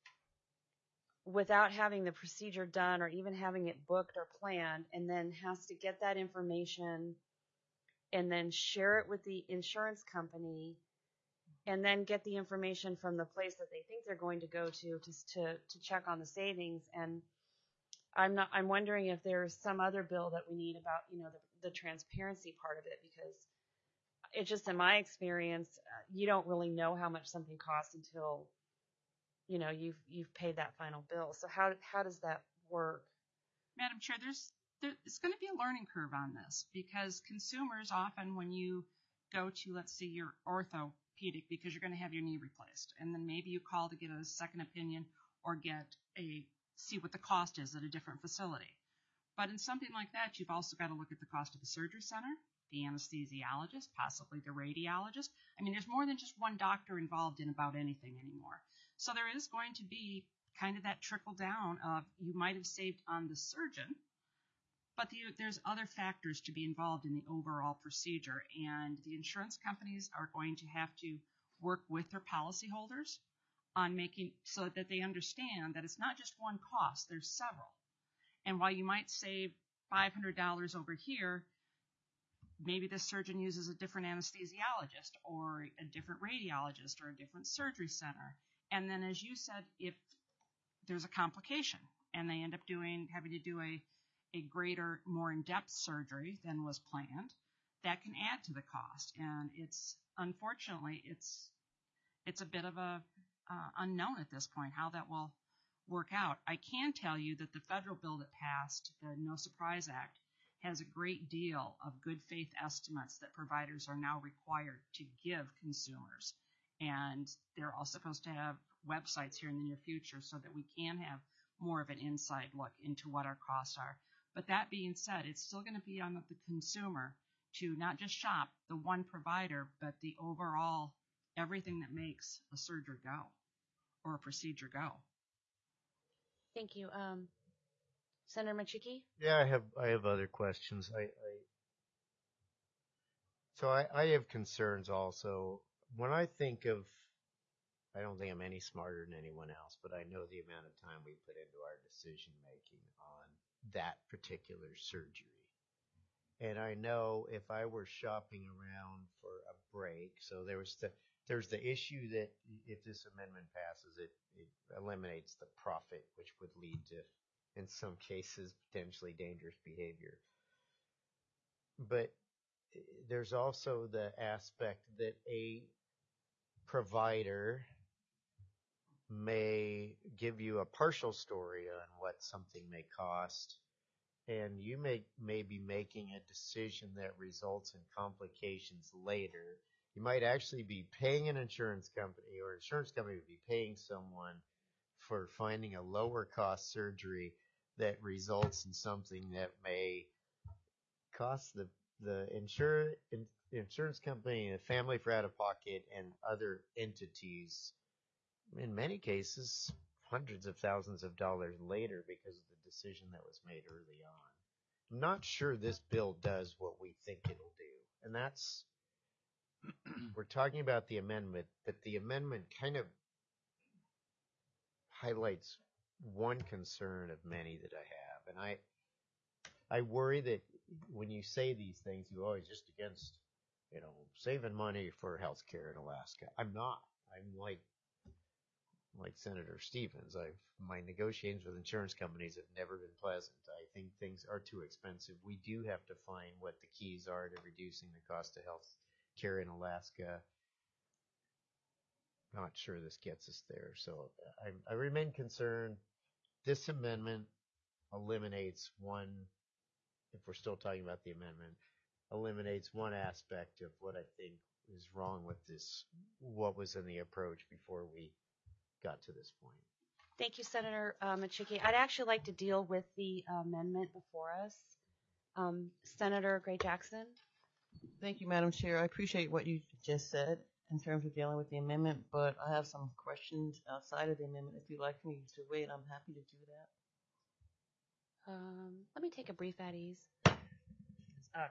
Speaker 1: without having the procedure done or even having it booked or planned, and then has to get that information and then share it with the insurance company, and then get the information from the place that they think they're going to go to to to, to check on the savings. And I'm not. I'm wondering if there's some other bill that we need about, you know, the, the transparency part of it, because it's just in my experience, uh, you don't really know how much something costs until, you know, you've you've paid that final bill. So how how does that work?
Speaker 12: Madam Chair, there's there, it's going to be a learning curve on this, because consumers often, when you go to, let's say, your orthopedic because you're going to have your knee replaced, and then maybe you call to get a second opinion or get a see what the cost is at a different facility. But in something like that, you've also got to look at the cost of the surgery center, the anesthesiologist, possibly the radiologist. I mean, there's more than just one doctor involved in about anything anymore. So there is going to be kind of that trickle down of you might have saved on the surgeon, but the, there's other factors to be involved in the overall procedure, and the insurance companies are going to have to work with their policyholders on making so that they understand that it's not just one cost, there's several. And while you might save five hundred dollars over here, maybe the surgeon uses a different anesthesiologist or a different radiologist or a different surgery center. And then, as you said, if there's a complication and they end up doing having to do a, a greater, more in-depth surgery than was planned, that can add to the cost. And it's unfortunately, it's it's a bit of a uh, unknown at this point how that will work out. I can tell you that the federal bill that passed, the No Surprise Act, has a great deal of good faith estimates that providers are now required to give consumers. And they're all supposed to have websites here in the near future so that we can have more of an inside look into what our costs are. But that being said, it's still going to be on the consumer to not just shop the one provider, but the overall everything that makes a surgery go or a procedure go.
Speaker 1: Thank you. Um, Senator Machiki?
Speaker 4: Yeah, I have I have other questions. I, I so I, I have concerns also. When I think of, I don't think I'm any smarter than anyone else, but I know the amount of time we put into our decision making on that particular surgery. And I know if I were shopping around for a break, so there was the there's the issue that if this amendment passes, it, it eliminates the profit, which would lead to, in some cases, potentially dangerous behavior. But there's also the aspect that a provider may give you a partial story on what something may cost, and you may, may be making a decision that results in complications later. You might actually be paying an insurance company, or an insurance company would be paying someone for finding a lower cost surgery that results in something that may cost the, the insur, in, insurance company, the family for out of pocket, and other entities, in many cases, hundreds of thousands of dollars later because of the decision that was made early on. I'm not sure this bill does what we think it'll do. And that's, we're talking about the amendment, but the amendment kind of highlights one concern of many that I have. And I, I worry that when you say these things, you're always just against, you know, saving money for health care in Alaska. I'm not. I'm like, like Senator Stevens. I've, my negotiations with insurance companies have never been pleasant. I think things are too expensive. We do have to find what the keys are to reducing the cost of health care in Alaska. Not sure this gets us there. So I, I remain concerned. This amendment eliminates one, if we're still talking about the amendment, eliminates one aspect of what I think is wrong with this, what was in the approach before we got to this point.
Speaker 1: Thank you, Senator uh, Machiki. I'd actually like to deal with the amendment before us. Um, Senator Gray Jackson.
Speaker 5: Thank you, Madam Chair. I appreciate what you just said in terms of dealing with the amendment, but I have some questions outside of the amendment. If you'd like me to wait, I'm happy to do that.
Speaker 1: Um, let me take a brief at ease.
Speaker 5: Uh,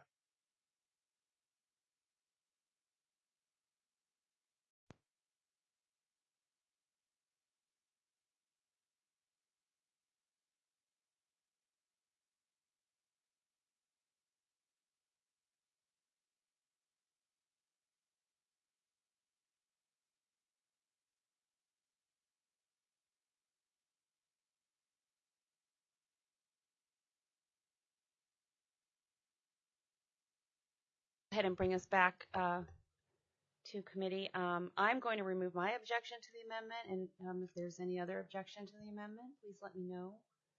Speaker 1: Ahead and bring us back uh, to committee. Um, I'm going to remove my objection to the amendment, and um, if there's any other objection to the amendment, please let me know.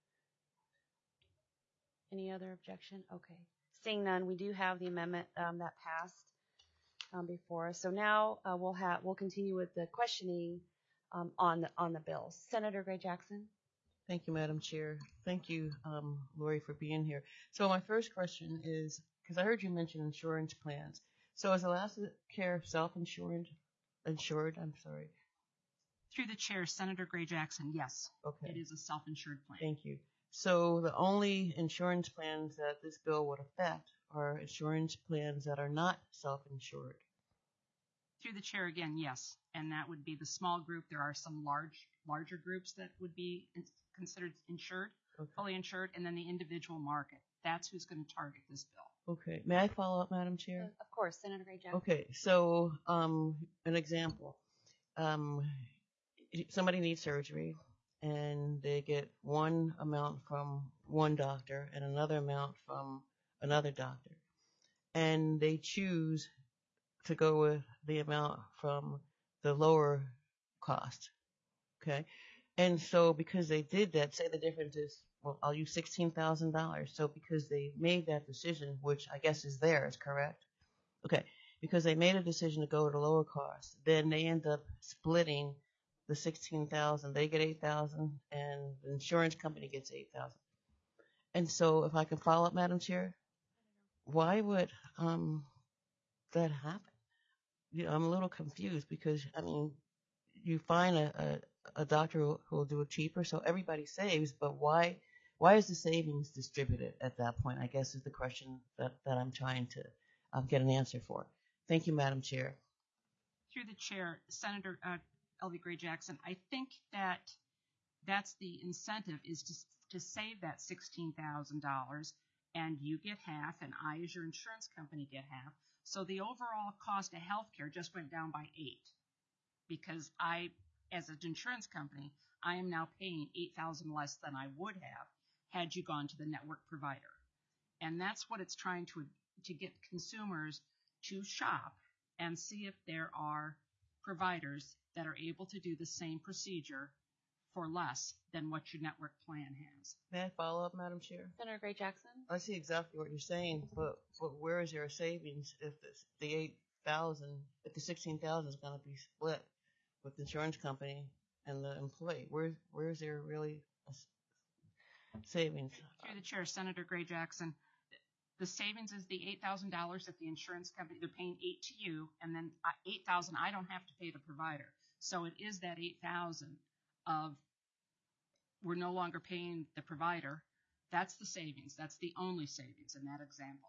Speaker 1: Any other objection? Okay. Seeing none, we do have the amendment um, that passed um, before us. So now uh, we'll have we'll continue with the questioning um, on the on the bills. Senator Gray Jackson.
Speaker 5: Thank you, Madam Chair. Thank you, um, Lori, for being here. So my first question is, because I heard you mention insurance plans. So is Alaska Care self-insured? Insured? I'm sorry.
Speaker 12: Through the chair, Senator Gray Jackson, yes.
Speaker 5: Okay.
Speaker 12: It is a self-insured plan.
Speaker 5: Thank you. So the only insurance plans that this bill would affect are insurance plans that are not self-insured.
Speaker 12: Through the chair again, yes. And that would be the small group. There are some large, larger groups that would be considered insured, okay. fully insured, and then the individual market. That's who's going to target this bill.
Speaker 5: Okay. May I follow up, Madam Chair?
Speaker 1: Uh, of course, Senator Gray Jackson.
Speaker 5: Okay. So um, an example. Um, somebody needs surgery, and they get one amount from one doctor and another amount from another doctor. And they choose to go with the amount from the lower cost. Okay. And so because they did that, say the difference is, well, I'll use sixteen thousand dollars. So because they made that decision, which I guess is theirs, correct? Okay. Because they made a decision to go to lower cost, then they end up splitting the sixteen thousand. They get eight thousand and the insurance company gets eight thousand. And so if I can follow up, Madam Chair, why would um that happen? You know, I'm a little confused because, I mean, you find a, a, a doctor who will do it cheaper, so everybody saves, but why why is the savings distributed at that point, I guess is the question that, that I'm trying to um, get an answer for. Thank you, Madam Chair.
Speaker 12: Through the chair, Senator uh, L V Gray Jackson, I think that that's the incentive is to, to save that sixteen thousand dollars, and you get half, and I, as your insurance company, get half. So the overall cost of healthcare just went down by eight, because I, as an insurance company, I am now paying eight thousand dollars less than I would have had you gone to the network provider. And that's what it's trying to to get consumers to shop and see if there are providers that are able to do the same procedure for less than what your network plan has.
Speaker 5: May I follow up, Madam Chair?
Speaker 1: Senator Gray Jackson?
Speaker 5: I see exactly what you're saying, but, but where is your savings if this, the eight thousand, if the sixteen thousand is going to be split with the insurance company and the employee? Where, where is there really a savings?
Speaker 12: Through the chair, Senator Gray Jackson, the savings is the eight thousand dollars that the insurance company, they're paying eight to you, and then eight thousand I don't have to pay the provider. So it is that eight thousand of we're no longer paying the provider. That's the savings. That's the only savings in that example.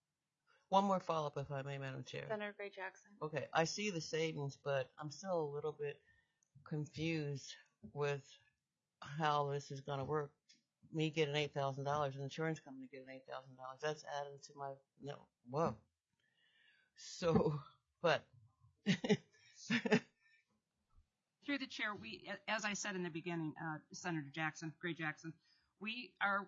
Speaker 5: One more follow-up, if I may, Madam Chair.
Speaker 1: Senator Gray Jackson.
Speaker 5: Okay, I see the savings, but I'm still a little bit confused with how this is going to work. Me getting eight thousand dollars, an insurance company getting eight thousand dollars. That's added to my, no, whoa. So, but.
Speaker 12: Through the chair, we, as I said in the beginning, uh, Senator Jackson, Gray Jackson, we are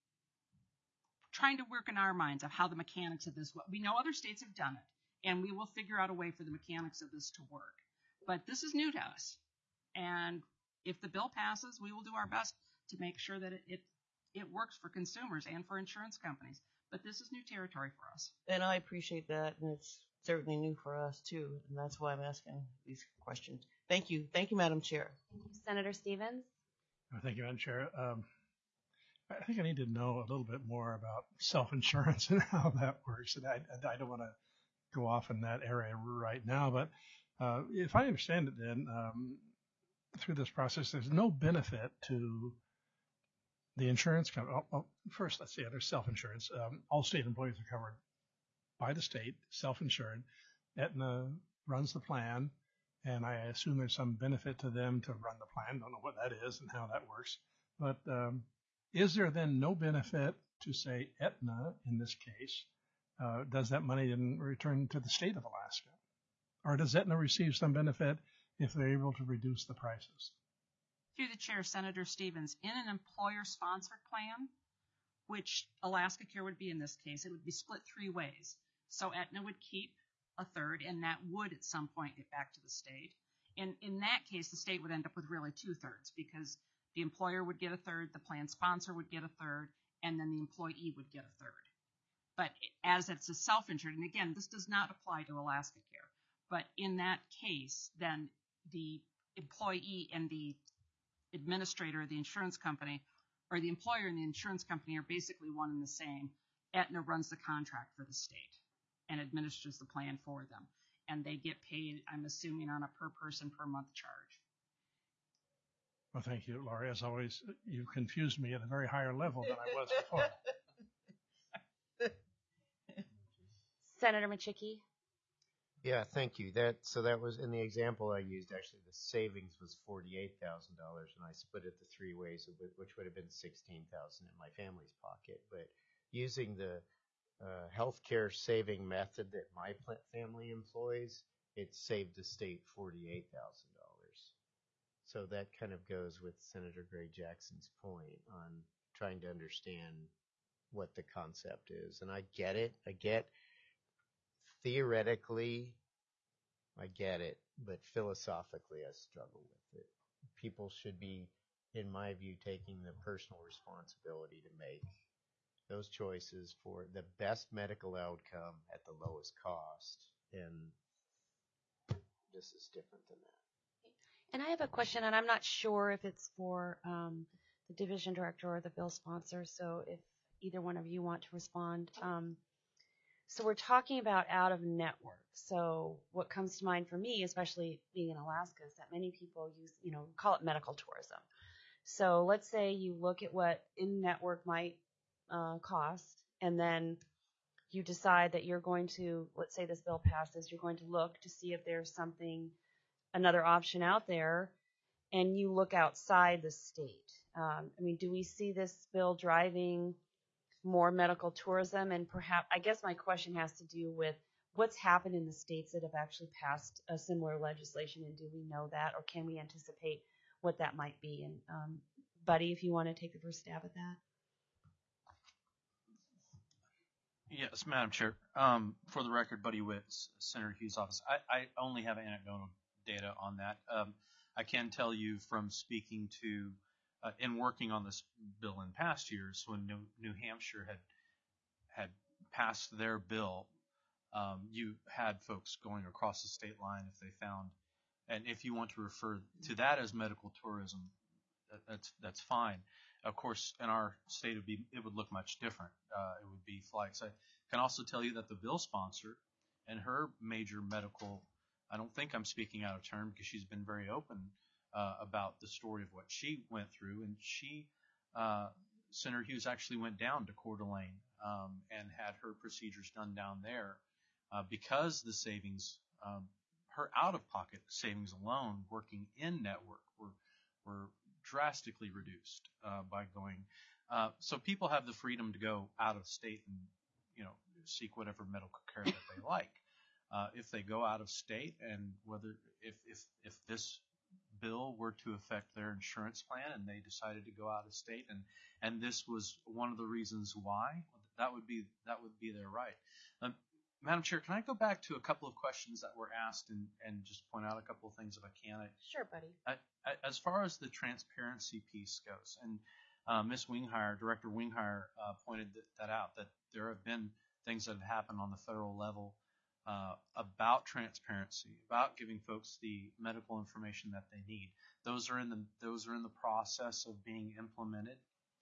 Speaker 12: trying to work in our minds of how the mechanics of this, we know other states have done it, and we will figure out a way for the mechanics of this to work. But this is new to us, and if the bill passes, we will do our best to make sure that it, it, it works for consumers and for insurance companies. But this is new territory for us.
Speaker 5: And I appreciate that, and it's certainly new for us too, and that's why I'm asking these questions. Thank you. Thank you, Madam Chair.
Speaker 1: Senator Stevens?
Speaker 2: Oh, thank you, Madam Chair. Um, I think I need to know a little bit more about self-insurance and how that works. And I, I don't want to go off in that area right now, but uh, if I understand it then, um, through this process, there's no benefit to the insurance company. Oh, oh, first, let's see, there's self-insurance. Um, all state employees are covered by the state, self-insured. Aetna runs the plan, and I assume there's some benefit to them to run the plan. Don't know what that is and how that works. But um, is there then no benefit to, say, Aetna in this case? Uh, does that money then return to the state of Alaska? Or does Aetna receive some benefit if they're able to reduce the prices?
Speaker 12: Through the chair, Senator Stevens, in an employer-sponsored plan, which Alaska Care would be in this case, it would be split three ways. So Aetna would keep a third, and that would at some point get back to the state. And in that case, the state would end up with really two-thirds, because the employer would get a third, the plan sponsor would get a third, and then the employee would get a third. But as it's a self-insured, and again, this does not apply to Alaska Care, but in that case, then the employee and the administrator of the insurance company, or the employer and the insurance company, are basically one and the same. Aetna runs the contract for the state and administers the plan for them. And they get paid, I'm assuming, on a per person per month charge.
Speaker 2: Well, thank you, Laurie. As always, you confused me at a very higher level than I was before.
Speaker 1: Senator Machicki?
Speaker 4: Yeah, thank you. That so that was in the example I used. Actually, the savings was forty-eight thousand dollars, and I split it the three ways, which would have been sixteen thousand in my family's pocket. But using the uh, healthcare saving method that my family employs, it saved the state forty-eight thousand dollars. So that kind of goes with Senator Gray Jackson's point on trying to understand what the concept is. And I get it. I get theoretically, I get it, but philosophically, I struggle with it. People should be in my view, taking the personal responsibility to make those choices for the best medical outcome at the lowest cost. And this is different than that.
Speaker 1: And I have a question, and I'm not sure if it's for um, the division director or the bill sponsor, so if either one of you want to respond. Um, so we're talking about out of network. So what comes to mind for me, especially being in Alaska, is that many people use, you know, call it medical tourism. So let's say you look at what in-network might uh, cost, and then you decide that you're going to, let's say this bill passes, you're going to look to see if there's something, another option out there, and you look outside the state. Um, I mean, do we see this bill driving more medical tourism? And perhaps, I guess my question has to do with what's happened in the states that have actually passed a similar legislation, and do we know that, or can we anticipate what that might be? And um, Buddy, if you want to take the first stab at that.
Speaker 11: Yes, Madam Chair. Um, for the record, Buddy Witt, Senator Hughes' office. I, I only have anecdotal data on that. Um, I can tell you from speaking to uh, and working on this bill in past years, when New, New Hampshire had had passed their bill, um, you had folks going across the state line if they found, and if you want to refer to that as medical tourism, that, that's that's fine. Of course, in our state, it would be it would look much different. Uh, it would be flights. I can also tell you that the bill sponsor and her major medical, I don't think I'm speaking out of turn because she's been very open uh, about the story of what she went through, and she, uh, Senator Hughes actually went down to Coeur d'Alene um, and had her procedures done down there uh, because the savings, um, her out-of-pocket savings alone, working in network, were were drastically reduced uh, by going. Uh, so people have the freedom to go out of state and, you know, seek whatever medical care that they like. Uh, if they go out of state, and whether if if if this bill were to affect their insurance plan and they decided to go out of state, and and this was one of the reasons why, that would be that would be their right. Um, Madam Chair, can I go back to a couple of questions that were asked and, and just point out a couple of things if I can? I,
Speaker 1: Sure, Buddy.
Speaker 11: I, I, as far as the transparency piece goes, and uh, Miz Winghire, Director Winghire, uh, pointed that, that out, that there have been things that have happened on the federal level uh, about transparency, about giving folks the medical information that they need. Those are in the those are in the process of being implemented.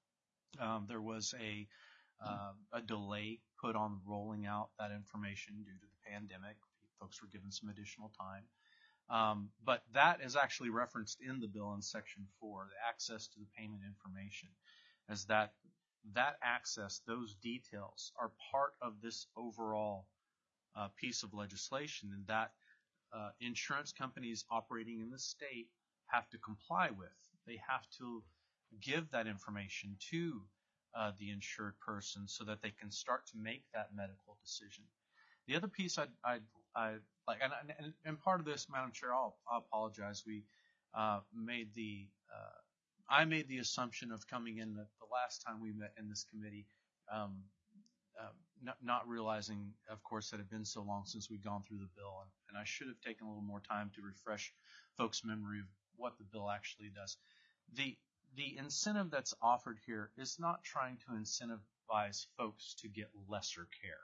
Speaker 11: Um, there was a uh, a delay put on rolling out that information due to the pandemic. Folks were given some additional time. Um, but that is actually referenced in the bill in Section four, the access to the payment information, as that that access, those details are part of this overall uh, piece of legislation, and that uh, insurance companies operating in the state have to comply with. They have to give that information to uh, the insured person so that they can start to make that medical decision. The other piece I'd, I'd, I'd like, and, and, and part of this, Madam Chair, I'll, I'll apologize. We uh, made the, uh, I made the assumption of coming in the, the last time we met in this committee, um, uh, not, not realizing, of course, that it had been so long since we'd gone through the bill, and, and I should have taken a little more time to refresh folks' memory of what the bill actually does. The the incentive that's offered here is not trying to incentivize folks to get lesser care.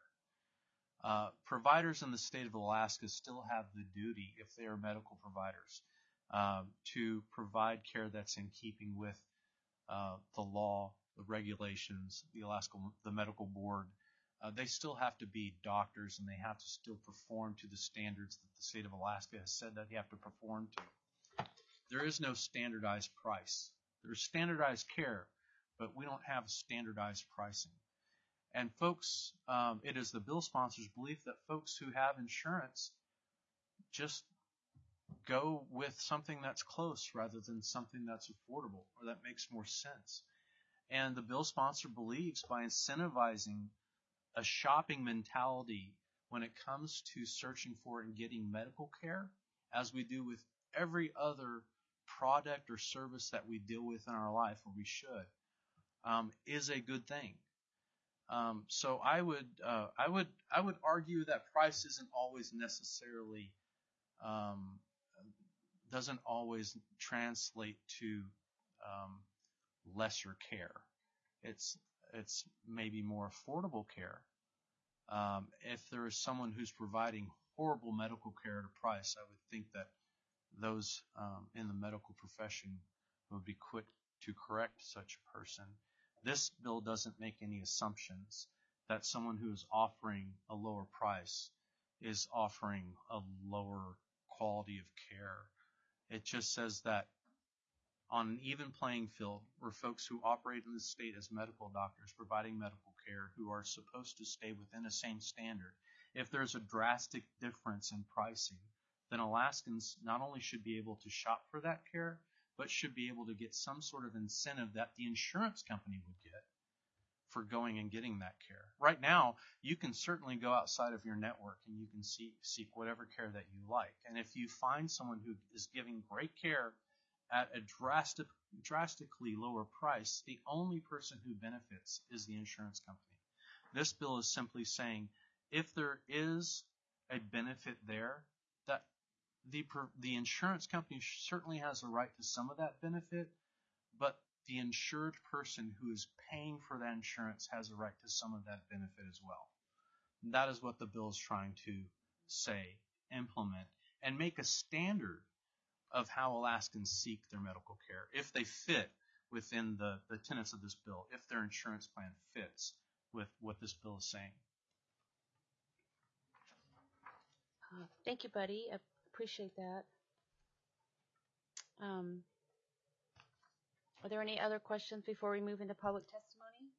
Speaker 11: Uh, providers in the state of Alaska still have the duty, if they are medical providers, uh, to provide care that's in keeping with uh, the law, the regulations, the Alaska, the medical board. Uh, they still have to be doctors, and they have to still perform to the standards that the state of Alaska has said that they have to perform to. There is no standardized price. There's standardized care, but we don't have standardized pricing. And folks, um, it is the bill sponsor's belief that folks who have insurance just go with something that's close rather than something that's affordable or that makes more sense. And the bill sponsor believes by incentivizing a shopping mentality when it comes to searching for and getting medical care, as we do with every other product or service that we deal with in our life, or we should, um, is a good thing. Um, so I would, uh, I would, I would argue that price isn't always necessarily, um, doesn't always translate to um, lesser care. It's it's maybe more affordable care. Um, if there is someone who's providing horrible medical care at a price, I would think that those um, in the medical profession would be quick to correct such a person. This bill doesn't make any assumptions that someone who is offering a lower price is offering a lower quality of care. It just says that on an even playing field where folks who operate in the state as medical doctors providing medical care who are supposed to stay within the same standard, if there's a drastic difference in pricing, then Alaskans not only should be able to shop for that care, but should be able to get some sort of incentive that the insurance company would get for going and getting that care. Right now, you can certainly go outside of your network and you can see, seek whatever care that you like. And if you find someone who is giving great care at a drastic, drastically lower price, the only person who benefits is the insurance company. This bill is simply saying if there is a benefit there, that the the insurance company certainly has a right to some of that benefit, but the insured person who is paying for that insurance has a right to some of that benefit as well. And that is what the bill is trying to say, implement, and make a standard of how Alaskans seek their medical care, if they fit within the, the tenets of this bill, if their insurance plan fits with what this bill is saying.
Speaker 1: Uh, thank you, Buddy. I appreciate that. Um, are there any other questions before we move into public testimony?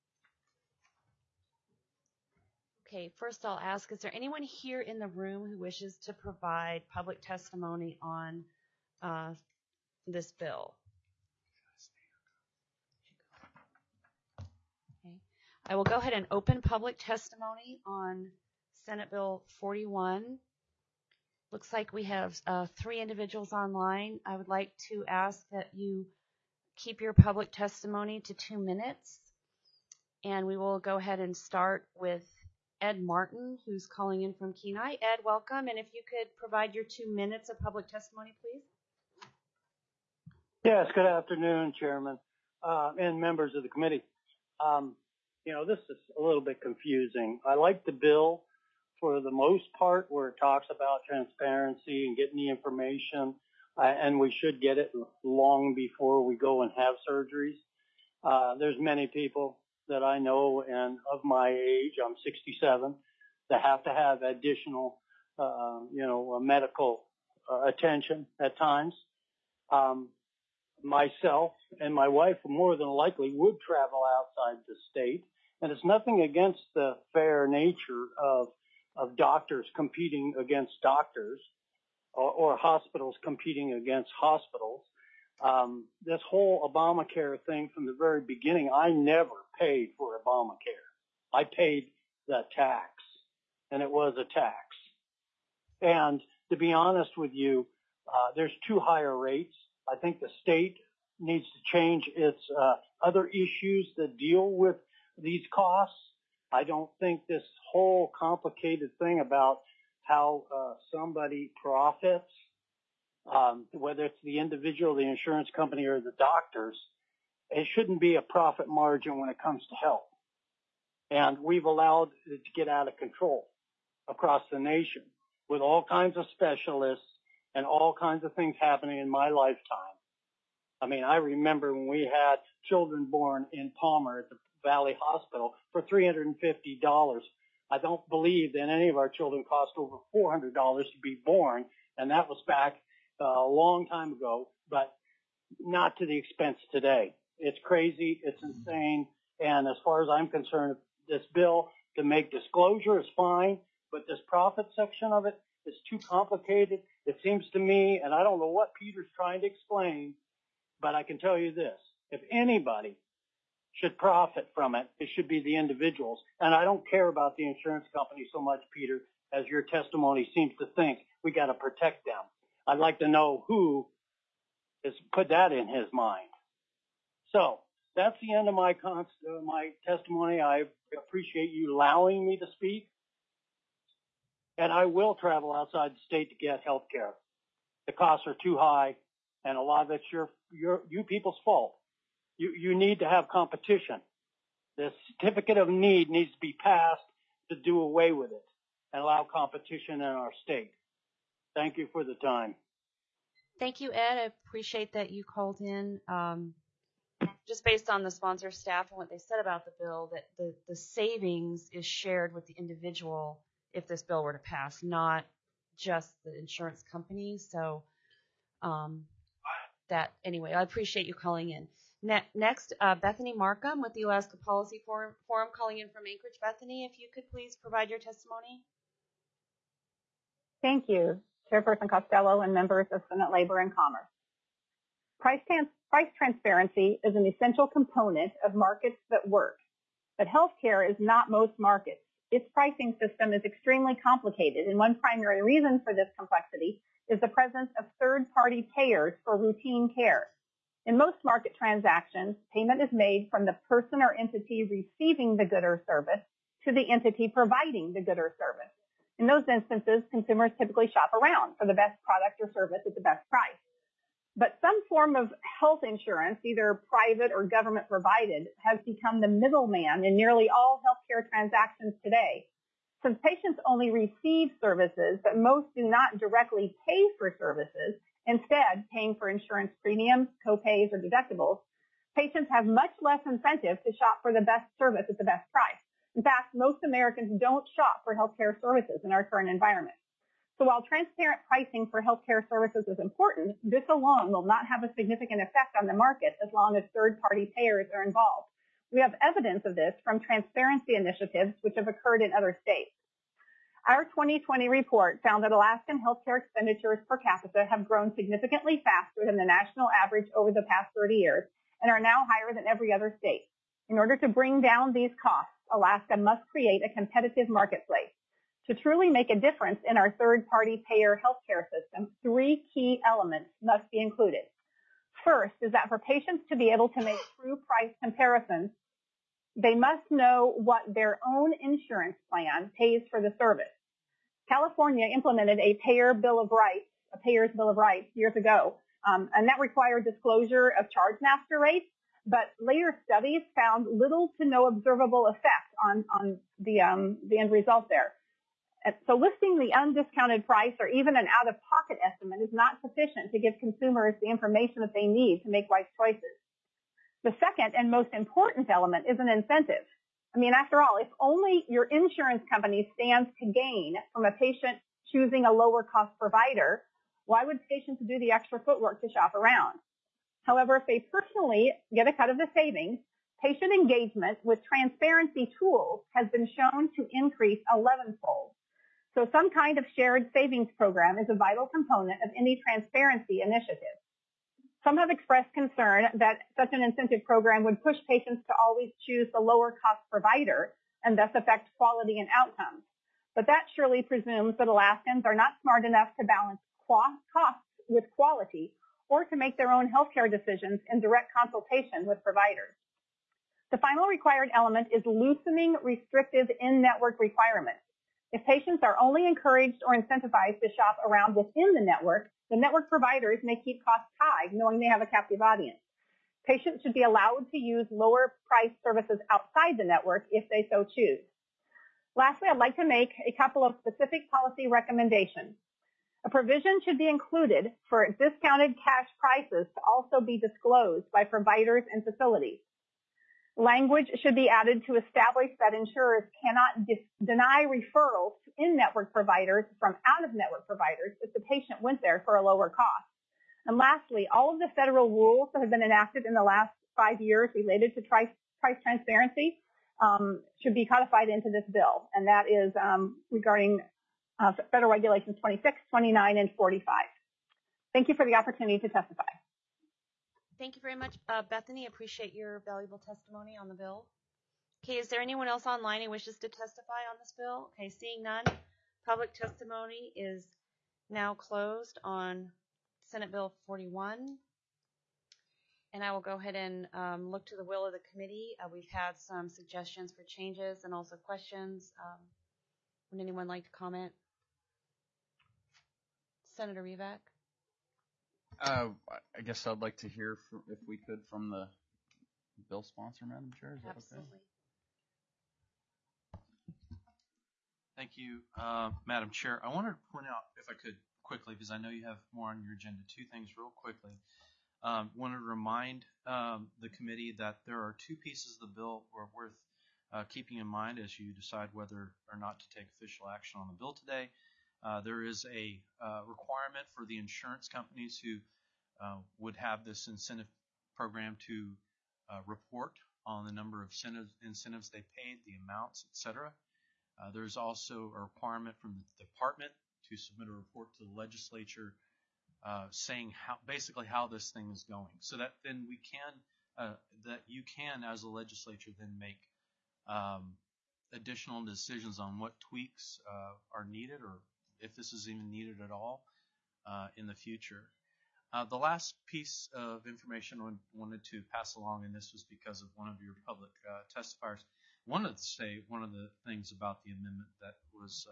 Speaker 1: Okay, first I'll ask, is there anyone here in the room who wishes to provide public testimony on uh, this bill? Okay. I will go ahead and open public testimony on Senate Bill forty-one. Looks like we have uh, three individuals online. I would like to ask that you keep your public testimony to two minutes. And we will go ahead and start with Ed Martin, who's calling in from Kenai. Ed, welcome. And if you could provide your two minutes of public testimony, please.
Speaker 13: Yes, good afternoon, Chairman, uh, and members of the committee. Um, you know, this is a little bit confusing. I like the bill for the most part where it talks about transparency and getting the information, uh, and we should get it long before we go and have surgeries. Uh, there's many people that I know and of my age, I'm sixty-seven, that have to have additional, uh, you know, medical uh, attention at times. Um, myself and my wife more than likely would travel outside the state, and it's nothing against the fair nature of of doctors competing against doctors or, or hospitals competing against hospitals. Um, this whole Obamacare thing from the very beginning, I never paid for Obamacare. I paid the tax, and it was a tax. And to be honest with you, uh, there's two higher rates. I think the state needs to change its uh, other issues that deal with these costs. I don't think this whole complicated thing about how uh, somebody profits, um, whether it's the individual, the insurance company, or the doctors, it shouldn't be a profit margin when it comes to health. And we've allowed it to get out of control across the nation with all kinds of specialists and all kinds of things happening in my lifetime. I mean, I remember when we had children born in Palmer at the Valley Hospital for three hundred fifty dollars. I don't believe that any of our children cost over four hundred dollars to be born, and that was back uh, a long time ago, but not to the expense today. It's crazy, it's insane, and as far as I'm concerned, this bill to make disclosure is fine, but this profit section of it is too complicated. It seems to me, and I don't know what Peter's trying to explain, but I can tell you this, if anybody should profit from it, it should be the individuals. And I don't care about the insurance company so much, Peter, as your testimony seems to think. We got to protect them. I'd like to know who has put that in his mind. So that's the end of my const- uh, my testimony. I appreciate you allowing me to speak. And I will travel outside the state to get health care. The costs are too high, and a lot of it's your, your, you people's fault. You, you need to have competition. The certificate of need needs to be passed to do away with it and allow competition in our state. Thank you for the time.
Speaker 1: Thank you, Ed. I appreciate that you called in. Um, just based on the sponsor staff and what they said about the bill, that the, the savings is shared with the individual if this bill were to pass, not just the insurance company. So um, that, anyway, I appreciate you calling in. Ne- next, uh, Bethany Markham with the Alaska Policy Forum, Forum calling in from Anchorage. Bethany, if you could please provide your testimony.
Speaker 14: Thank you, Chairperson Costello and members of Senate Labor and Commerce. Price, trans- price transparency is an essential component of markets that work, but healthcare is not most markets. Its pricing system is extremely complicated, and one primary reason for this complexity is the presence of third-party payers for routine care. In most market transactions, payment is made from the person or entity receiving the good or service to the entity providing the good or service. In those instances, consumers typically shop around for the best product or service at the best price. But some form of health insurance, either private or government provided, has become the middleman in nearly all healthcare transactions today. Since patients only receive services, but most do not directly pay for services, instead paying for insurance premiums, copays, or deductibles, patients have much less incentive to shop for the best service at the best price. In fact, most Americans don't shop for healthcare services in our current environment. So while transparent pricing for healthcare services is important, this alone will not have a significant effect on the market as long as third-party payers are involved. We have evidence of this from transparency initiatives which have occurred in other states. Our twenty twenty report found that Alaskan healthcare expenditures per capita have grown significantly faster than the national average over the past thirty years and are now higher than every other state. In order to bring down these costs, Alaska must create a competitive marketplace. To truly make a difference in our third-party payer healthcare system, three key elements must be included. First is that for patients to be able to make true price comparisons, they must know what their own insurance plan pays for the service. California implemented a payer bill of rights, a payer's bill of rights years ago, um, and that required disclosure of charge master rates, but later studies found little to no observable effect on, on the, um, the end result there. So listing the undiscounted price or even an out-of-pocket estimate is not sufficient to give consumers the information that they need to make wise choices. The second and most important element is an incentive. I mean, after all, if only your insurance company stands to gain from a patient choosing a lower-cost provider, why would patients do the extra footwork to shop around? However, if they personally get a cut of the savings, patient engagement with transparency tools has been shown to increase eleven-fold. So some kind of shared savings program is a vital component of any transparency initiative. Some have expressed concern that such an incentive program would push patients to always choose the lower cost provider and thus affect quality and outcomes. But that surely presumes that Alaskans are not smart enough to balance costs with quality or to make their own healthcare decisions in direct consultation with providers. The final required element is loosening restrictive in-network requirements. If patients are only encouraged or incentivized to shop around within the network, the network providers may keep costs high, knowing they have a captive audience. Patients should be allowed to use lower priced services outside the network if they so choose. Lastly, I'd like to make a couple of specific policy recommendations. A provision should be included for discounted cash prices to also be disclosed by providers and facilities. Language should be added to establish that insurers cannot dis- deny referrals to in-network providers from out-of-network providers if the patient went there for a lower cost. And lastly, all of the federal rules that have been enacted in the last five years related to price, price transparency um, should be codified into this bill, and that is um, regarding uh, Federal Regulations twenty-six, twenty-nine, and forty-five. Thank you for the opportunity to testify.
Speaker 1: Thank you very much, uh, Bethany. Appreciate your valuable testimony on the bill. Okay, is there anyone else online who wishes to testify on this bill? Okay, seeing none, public testimony is now closed on Senate Bill forty-one. And I will go ahead and um, look to the will of the committee. Uh, we've had some suggestions for changes and also questions. Um, would anyone like to comment? Senator Rivak?
Speaker 15: Uh, I guess I'd like to hear, from, if we could, from the bill sponsor, Madam Chair. Is that
Speaker 1: Absolutely.
Speaker 15: okay?
Speaker 11: Thank you, uh, Madam Chair. I wanted to point out, if I could quickly, because I know you have more on your agenda, two things real quickly. Um, wanted to remind um, the committee that there are two pieces of the bill were worth uh, keeping in mind as you decide whether or not to take official action on the bill today. Uh, there is a uh, requirement for the insurance companies who uh, would have this incentive program to uh, report on the number of incentives, incentives they paid, the amounts, et cetera. Uh, there's also a requirement from the department to submit a report to the legislature uh, saying how, basically how this thing is going, so that then we can, uh, that you can, as a legislature, then make um, additional decisions on what tweaks uh, are needed, or if this is even needed at all uh, in the future. Uh, the last piece of information I wanted to pass along, and this was because of one of your public uh, testifiers, wanted to say one of the things about the amendment that was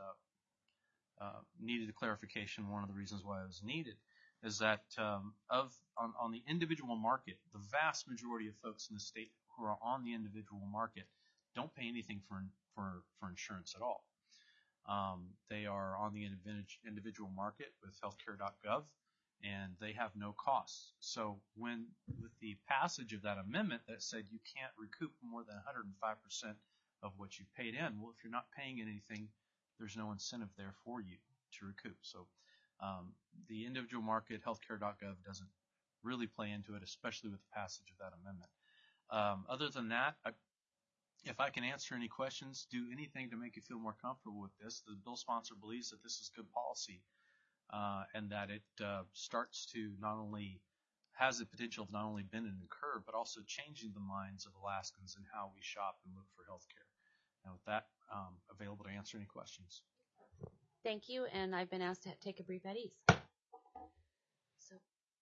Speaker 11: uh, uh, needed a clarification. One of the reasons why it was needed is that um, of on, on the individual market, the vast majority of folks in the state who are on the individual market don't pay anything for for, for insurance at all. Um, they are on the individual market with healthcare dot gov, and they have no costs. So when, with the passage of that amendment that said you can't recoup more than one hundred five percent of what you paid in, well, if you're not paying anything, there's no incentive there for you to recoup. So um, the individual market, healthcare dot gov, doesn't really play into it, especially with the passage of that amendment. Um, other than that, I, if I can answer any questions, do anything to make you feel more comfortable with this. The bill sponsor believes that this is good policy, uh, and that it uh, starts to not only has the potential of not only bending the curve, but also changing the minds of Alaskans in how we shop and look for health care. And with that, um, available to answer any questions.
Speaker 1: Thank you, and I've been asked to take a brief at ease. So.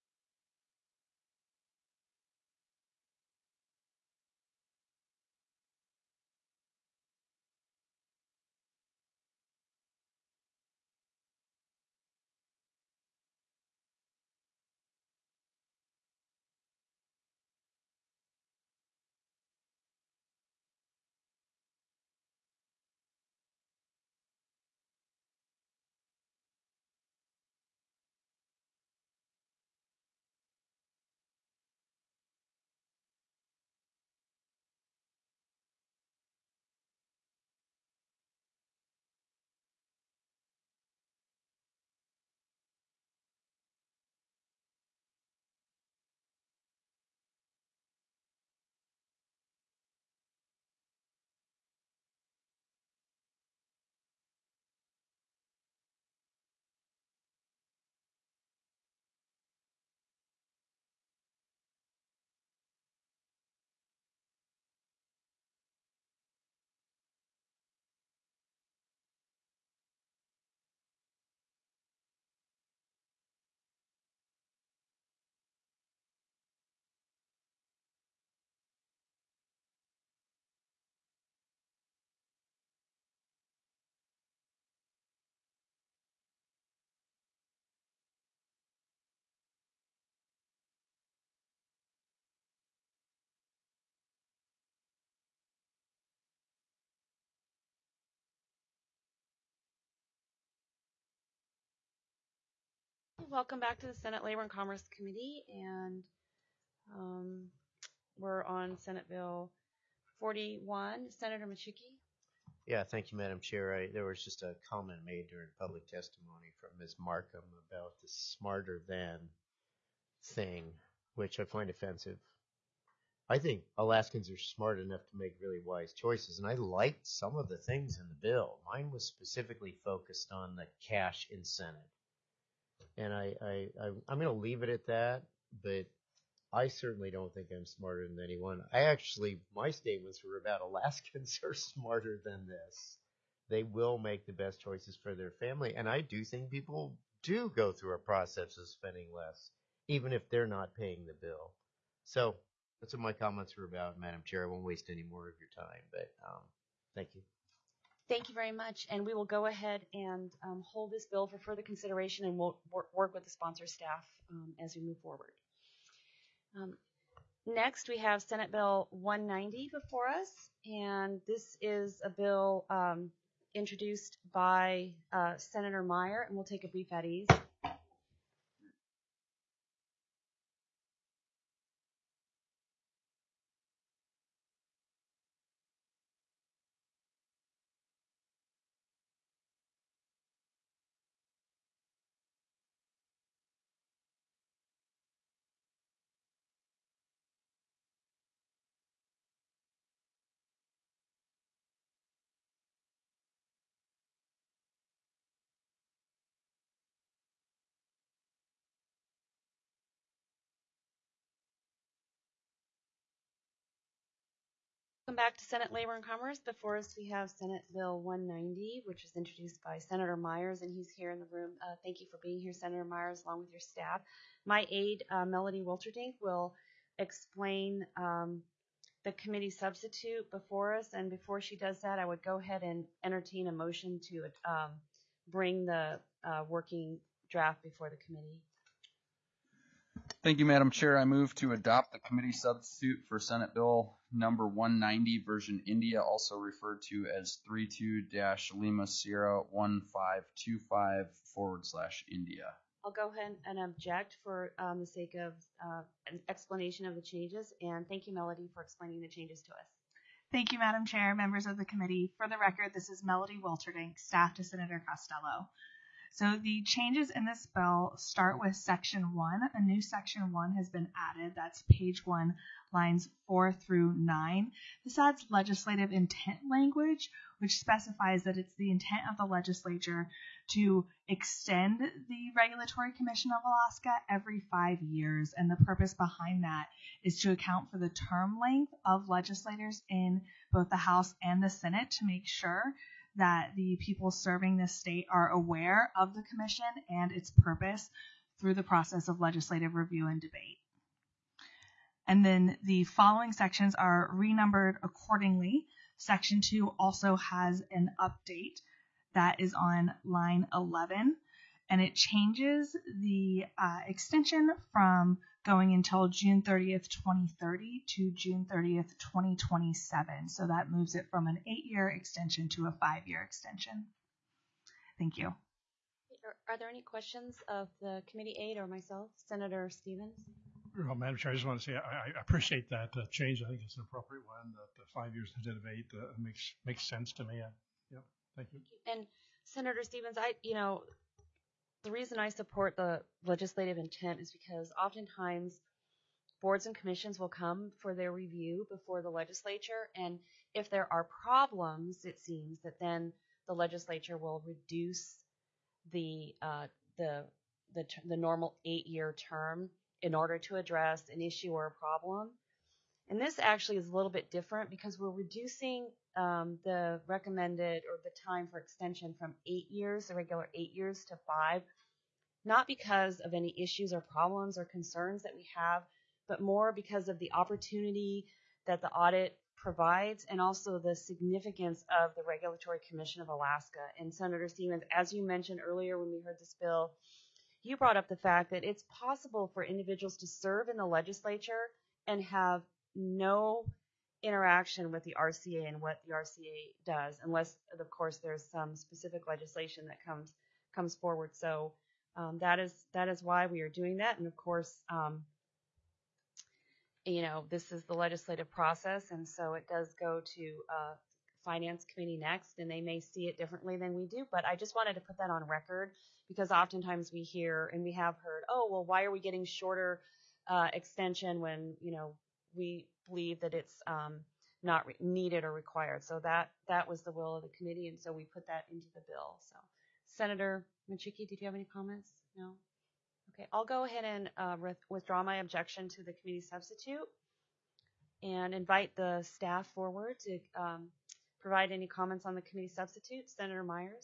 Speaker 1: Welcome back to the Senate Labor and Commerce Committee, and um, we're on Senate Bill forty-one. Senator Machicki.
Speaker 4: Yeah, thank you, Madam Chair. I, there was just a comment made during public testimony from Miz Markham about the smarter than thing, which I find offensive. I think Alaskans are smart enough to make really wise choices, and I liked some of the things in the bill. Mine was specifically focused on the cash incentive. And I, I, I, I'm going to leave it at that, but I certainly don't think I'm smarter than anyone. I actually, my statements were about Alaskans are smarter than this. They will make the best choices for their family. And I do think people do go through a process of spending less, even if they're not paying the bill. So that's what my comments were about, Madam Chair. I won't waste any more of your time, but um, thank you.
Speaker 1: Thank you very much, and we will go ahead and um, hold this bill for further consideration, and we'll work, work with the sponsor staff um, as we move forward. Um, next, we have Senate Bill one ninety before us, and this is a bill um, introduced by uh, Senator Meyer, and we'll take a brief at ease. Welcome back to Senate Labor and Commerce. Before us, we have Senate Bill one ninety, which was introduced by Senator Myers, and he's here in the room. Uh, thank you for being here, Senator Myers, along with your staff. My aide, uh, Melody Wilterdink, will explain um, the committee substitute before us, and before she does that, I would go ahead and entertain a motion to um, bring the uh, working draft before the committee.
Speaker 15: Thank you, Madam Chair. I move to adopt the committee substitute for Senate Bill number one ninety, version India, also referred to as thirty-two dash Lima Sierra one five two five forward slash India.
Speaker 1: I'll go ahead and object for um, the sake of uh, an explanation of the changes, and thank you, Melody, for explaining the changes to us.
Speaker 16: Thank you, Madam Chair, members of the committee. For the record, this is Melody Wilterdink, staff to Senator Costello. So the changes in this bill start with section one. A new section one has been added. That's page one, lines four through nine. This adds legislative intent language, which specifies that it's the intent of the legislature to extend the Regulatory Commission of Alaska every five years. And the purpose behind that is to account for the term length of legislators in both the House and the Senate to make sure that the people serving this state are aware of the commission and its purpose through the process of legislative review and debate. And then the following sections are renumbered accordingly. Section two also has an update that is on line eleven, and it changes the uh, extension from going until June thirtieth, twenty thirty to June thirtieth, twenty twenty-seven. So that moves it from an eight-year extension to a five-year extension. Thank you.
Speaker 1: Are, are there any questions of the committee aide or myself, Senator Stevens?
Speaker 2: Well, Madam Chair, I just want to say I, I appreciate that uh, change. I think it's an appropriate one. That the five years instead of eight uh, makes makes sense to me. Uh, yeah, thank you.
Speaker 1: And Senator Stevens, I you know. The reason I support the legislative intent is because oftentimes boards and commissions will come for their review before the legislature, and if there are problems, it seems that then the legislature will reduce the uh, the the, the normal eight-year term in order to address an issue or a problem. And this actually is a little bit different because we're reducing um, the recommended or the time for extension from eight years, the regular eight years, to five, not because of any issues or problems or concerns that we have, but more because of the opportunity that the audit provides and also the significance of the Regulatory Commission of Alaska. And Senator Stevens, as you mentioned earlier when we heard this bill, you brought up the fact that it's possible for individuals to serve in the legislature and have no interaction with the R C A and what the R C A does, unless, of course, there's some specific legislation that comes comes forward. So um, that is that is why we are doing that. And of course, um, you know, this is the legislative process, and so it does go to uh, Finance Committee next, and they may see it differently than we do. But I just wanted to put that on record because oftentimes we hear and we have heard, oh, well, why are we getting shorter uh, extension when, you know, we believe that it's um, not re- needed or required. So that that was the will of the committee, and so we put that into the bill. So, Senator Machicki, did you have any comments? No? Okay, I'll go ahead and uh, re- withdraw my objection to the committee substitute and invite the staff forward to um, provide any comments on the committee substitute. Senator Myers.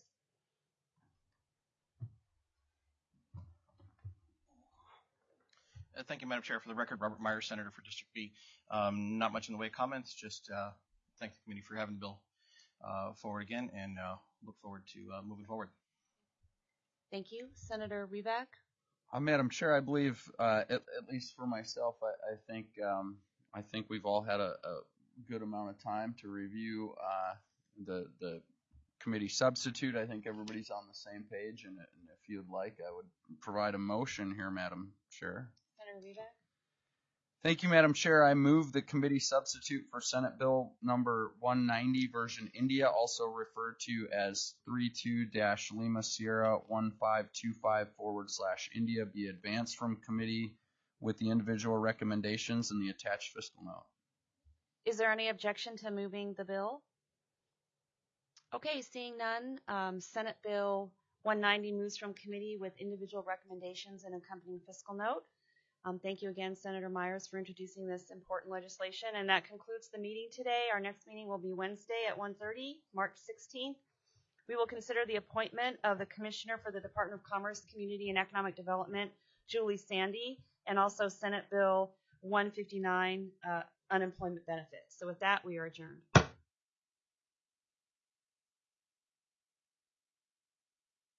Speaker 17: Uh, thank you, Madam Chair. For the record, Robert Myers, Senator for District B. Um, not much in the way of comments, just uh, thank the committee for having the bill uh, forward again, and uh, look forward to uh, moving forward.
Speaker 1: Thank you. Senator Reback?
Speaker 15: Uh, Madam Chair, I believe, uh, at, at least for myself, I, I think um, I think we've all had a, a good amount of time to review uh, the the committee substitute. I think everybody's on the same page, and, and if you'd like, I would provide a motion here, Madam Chair.
Speaker 1: Senator Reback?
Speaker 15: Thank you, Madam Chair. I move the committee substitute for Senate Bill number one ninety version India, also referred to as thirty-two dash Lima Sierra one five two five forward slash India, be advanced from committee with the individual recommendations and the attached fiscal note.
Speaker 1: Is there any objection to moving the bill? Okay, seeing none, um, Senate Bill one ninety moves from committee with individual recommendations and accompanying fiscal note. Um, thank you again, Senator Myers, for introducing this important legislation. And that concludes the meeting today. Our next meeting will be Wednesday at one thirty, March sixteenth. We will consider the appointment of the Commissioner for the Department of Commerce, Community and Economic Development, Julie Sandy, and also Senate Bill one fifty-nine, uh, unemployment benefits. So with that, we are adjourned.